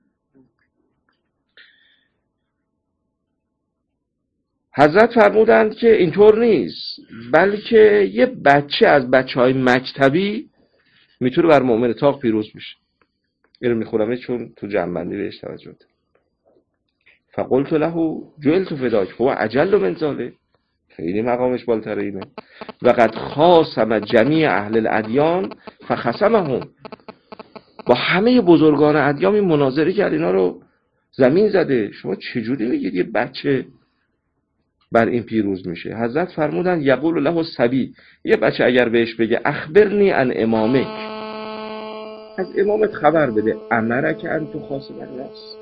[SPEAKER 1] حضرت فرمودند که اینطور نیست، بلکه یه بچه از بچه‌های مکتبی میتونه بر مؤمن تاق پیروز بشه. این رو میخورمه چون تو جنبندی بهش توجه دارم. فقلت له جعلت فداک هو اجل من ذلک، خیلی مقامش بالاتر اینه. و قد خاصم جمیع اهل الادیان فخصمهم، با همه بزرگان ادیان مناظره کرد، اینا رو زمین زده. شما چجوری میگید یه بچه بر این پیروز میشه؟ حضرت فرمودن یقول له الصبی، یه بچه اگر بهش بگه اخبرنی عن امامک، از امامت خبر بده، امرک ان تو خاصم الناس،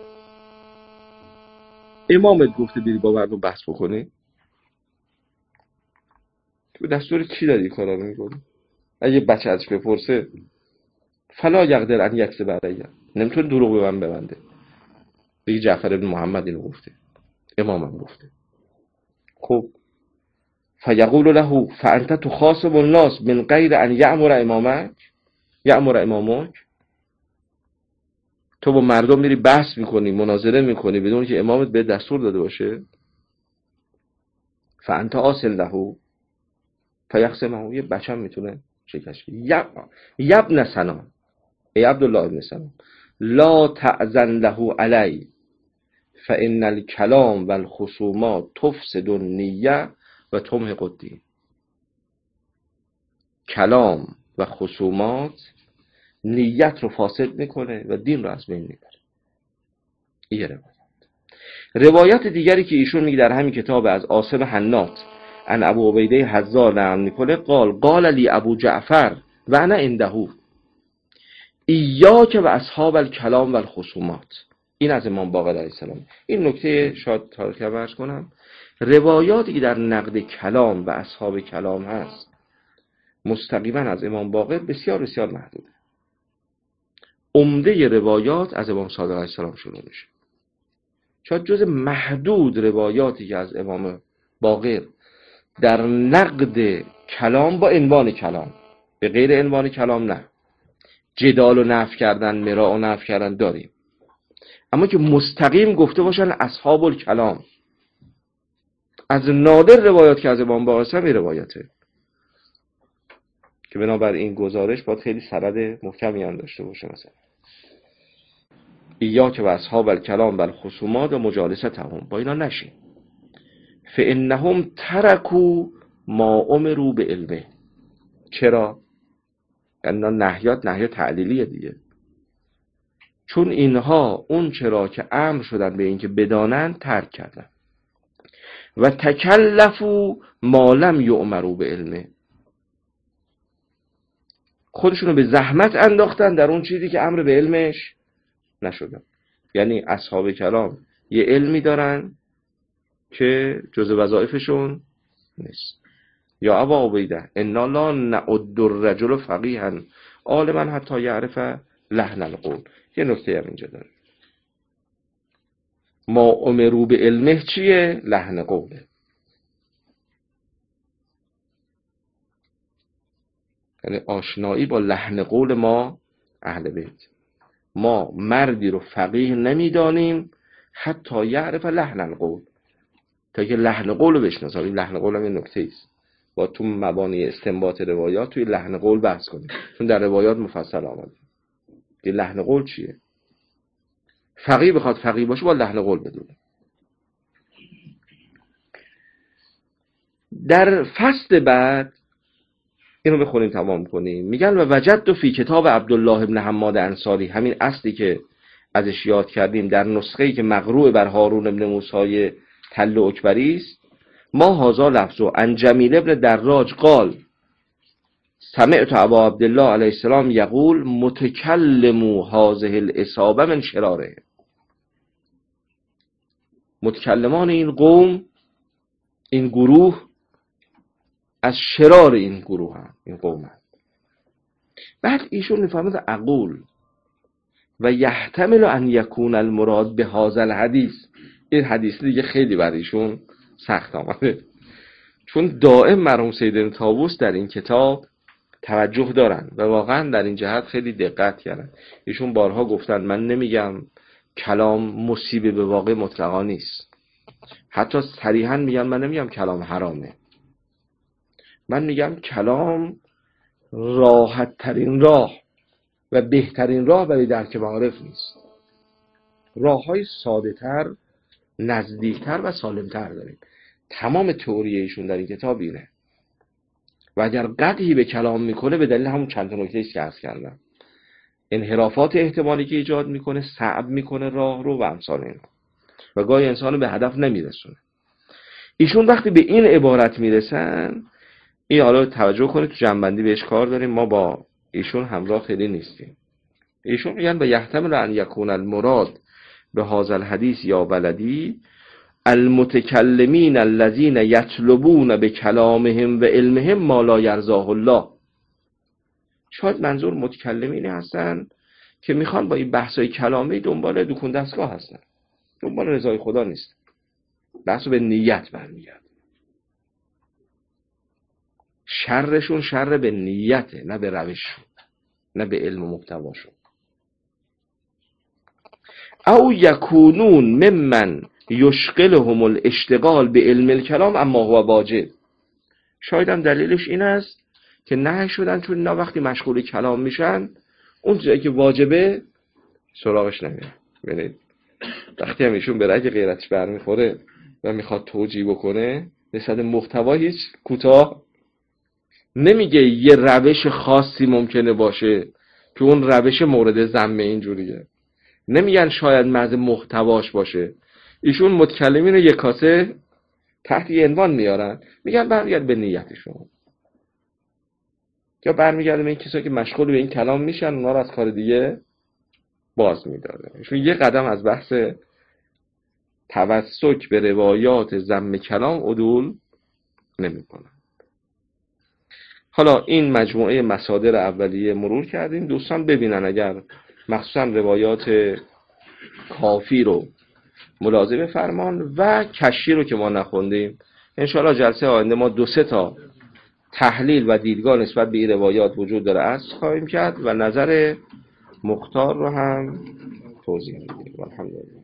[SPEAKER 1] امامت گفته بری با مردم بحث بکنی؟ تو دستور کی داری کارا رو میکنی؟ اگه بچه ازش بپرسه فلا یقدر ان یکذب علیه، نمیتونه دروغ به من ببنده، بگی جعفر بن محمد اینو گفته، امامم گفته. خب فیقول له فانت تخاصم الناس من غیر ان یأمر امامک، تو با مردم میری بحث میکنی، مناظره میکنی بدون که امامت به دستور داده باشه. فانت آسل له فیخصمه، یه بچه هم میتونه شکست بده. یبن سنان، ای عبدالله ابن سنان، لا تعزن له علی فان الکلام والخصومات تفسد النیه و تمحق الدین. کلام و خصومات نیت رو فاسد میکنه و دین رو از بین میبره. این روایت دیگری که ایشون میگه در همین کتاب از عاصم حنات ان ابو عبیده حذار نقل میکنه، قال لی ابو جعفر و انا عنده ایاک و اصحاب الکلام و الخصومات. این از امام باقر علیه السلام. این نکته شاید تاریخی عرض کنم، روایاتی که در نقد کلام و اصحاب کلام هست مستقیما از امام باقر بسیار بسیار محدوده. عمده روایات از امام صادق علیه السلام شروع میشه. شاید جز محدود روایاتی که از امام باقر در نقد کلام با عنوان کلام، به غیر عنوان کلام نه، جدال و نفی کردن، مراء و نفی کردن داریم، اما که مستقیم گفته باشن اصحاب الکلام، از نادر روایات که از امام باقر هست این روایته که بنابر این گزارش باید خیلی سند محکمی هم داشته باشه. مثلا ایاک و اصحاب الکلام و الخصومات و مجالستهم، با اینا نشین، فانهم ترکوا ما امروا به علمه. چرا؟ اینا نهیات نهی تعلیلیه دیگه، چون اینها اون چرا که امر شدن به این که بدانن ترک کردن. و تکلفوا ما لم یؤمروا به علمه، خودشونو به زحمت انداختن در اون چیزی که امر به علمش نشدن. یعنی اصحاب کلام یه علمی دارن که جز وظایفشون نیست. یا ابا عبیده انا لا نعد الرجل فقیها عالما حتی یعرف لحن القول. یه نکته هم اینجا داره، ما امروا به علمه چیه؟ لحن قوله. یعنی آشنایی با لحن قول ما اهل بیت. ما مردی رو فقیه نمیدانیم حتی یعرف لحن القول، تا که لحن قول رو بشناسیم. این لحن قول هم یه نکته ایست، با تو مبانی استنباط روایات توی لحن قول بحث کنیم، چون در روایات مفصل آمده که لحن قول چیه. فقیه بخواد فقیه باشه با لحن قول بدونه. در فصل بعد اینو بخونیم تمام کنیم. میگن و وجدت فی کتاب عبدالله ابن حماد انصاری، همین اصلی که ازش یاد کردیم، در نسخه‌ای که مقروء بر هارون ابن موسی تل اکبری است. ما هذا لفظو عن جمیل ابن دراج قال سمعت ابا عبدالله علیه السلام یقول متکلمو هذه الاصابه من شراره. متکلمان این قوم، این گروه، از شرار این گروه هم، این قوم هم. بعد ایشون میفهمد اقول و یحتمل ان یکون المراد به هذا الحدیث. این حدیث دیگه خیلی بر ایشون سخت آمده، چون دائم مرحوم سید طاووس در این کتاب توجه دارن و واقعا در این جهت خیلی دقت کردن. ایشون بارها گفتن من نمیگم کلام مصیبه به واقع مطلقا نیست، حتی صریحا میگن من نمیگم کلام حرامه، من میگم کلام راحت ترین راه و بهترین راه برای درک معارف نیست. راه های ساده تر، نزدیکتر و سالمتر داریم. تمام تئوری ایشون در این کتاب اینه و اگر قدحی به کلام میکنه به دلیل همون چند تا نکته‌ای که عرض کردم، انحرافات احتمالی که ایجاد میکنه، صعب میکنه راه رو و امثال اینا و گاهی انسانو به هدف نمیرسونه. ایشون وقتی به این عبارت میرسن، این حالا توجه کنید تو جنبندی بهش کار داریم، ما با ایشون همراه خیلی نیستیم. ایشون میگن به یحتمل ان یکون المراد به هذا الحدیث یا بلدی المتکلمین الذین یطلبون به کلامهم و علمهم ما لا یرضاه الله. شاید منظور متکلمین هستن که میخوان با این بحثای کلامی دنبال دکون دستگاه هستن، دنبال رضای خدا نیست. بحثو به نیت برمیگرد. شرشون شر به نیته، نه به روششون، نه به علم و محتواشون. او یکونون ممن یشغلهم الاشتغال به علم الکلام اما هو واجب. شاید هم دلیلش این است که نه شدن چون اینا وقتی مشغول کلام میشن اون چیزی که واجبه سراغش نمیره. ببینید وقتی هم ایشون به رگ غیرتش برمیخوره و میخواد توجیه بکنه نسبت محتوا هیچ کوتاه نمیگه. یه روش خاصی ممکنه باشه که اون روش مورد ذم اینجوریه، نمیگن شاید محض محتواش باشه. ایشون متکلمین رو یک کاسه تحت یه عنوان میارن، میگن برمیگرد به نیتشون، یا برمیگرده به این کسایی که مشغول به این کلام میشن اونا رو از کار دیگه باز میداره. ایشون یه قدم از بحث توسک به روایات ذم کلام عدول نمیکنن. حالا این مجموعه مصادر اولیه مرور کردیم، دوستان ببینن اگر مخصوصا روایات کافی رو ملاحظه فرمان و کشی رو که ما نخوندیم، انشاءالله جلسه آینده ما 2-3 تا تحلیل و دیدگاه نسبت به این روایات وجود داره عرض خواهیم کرد و نظر مختار رو هم توضیح میدیم. الحمدلله.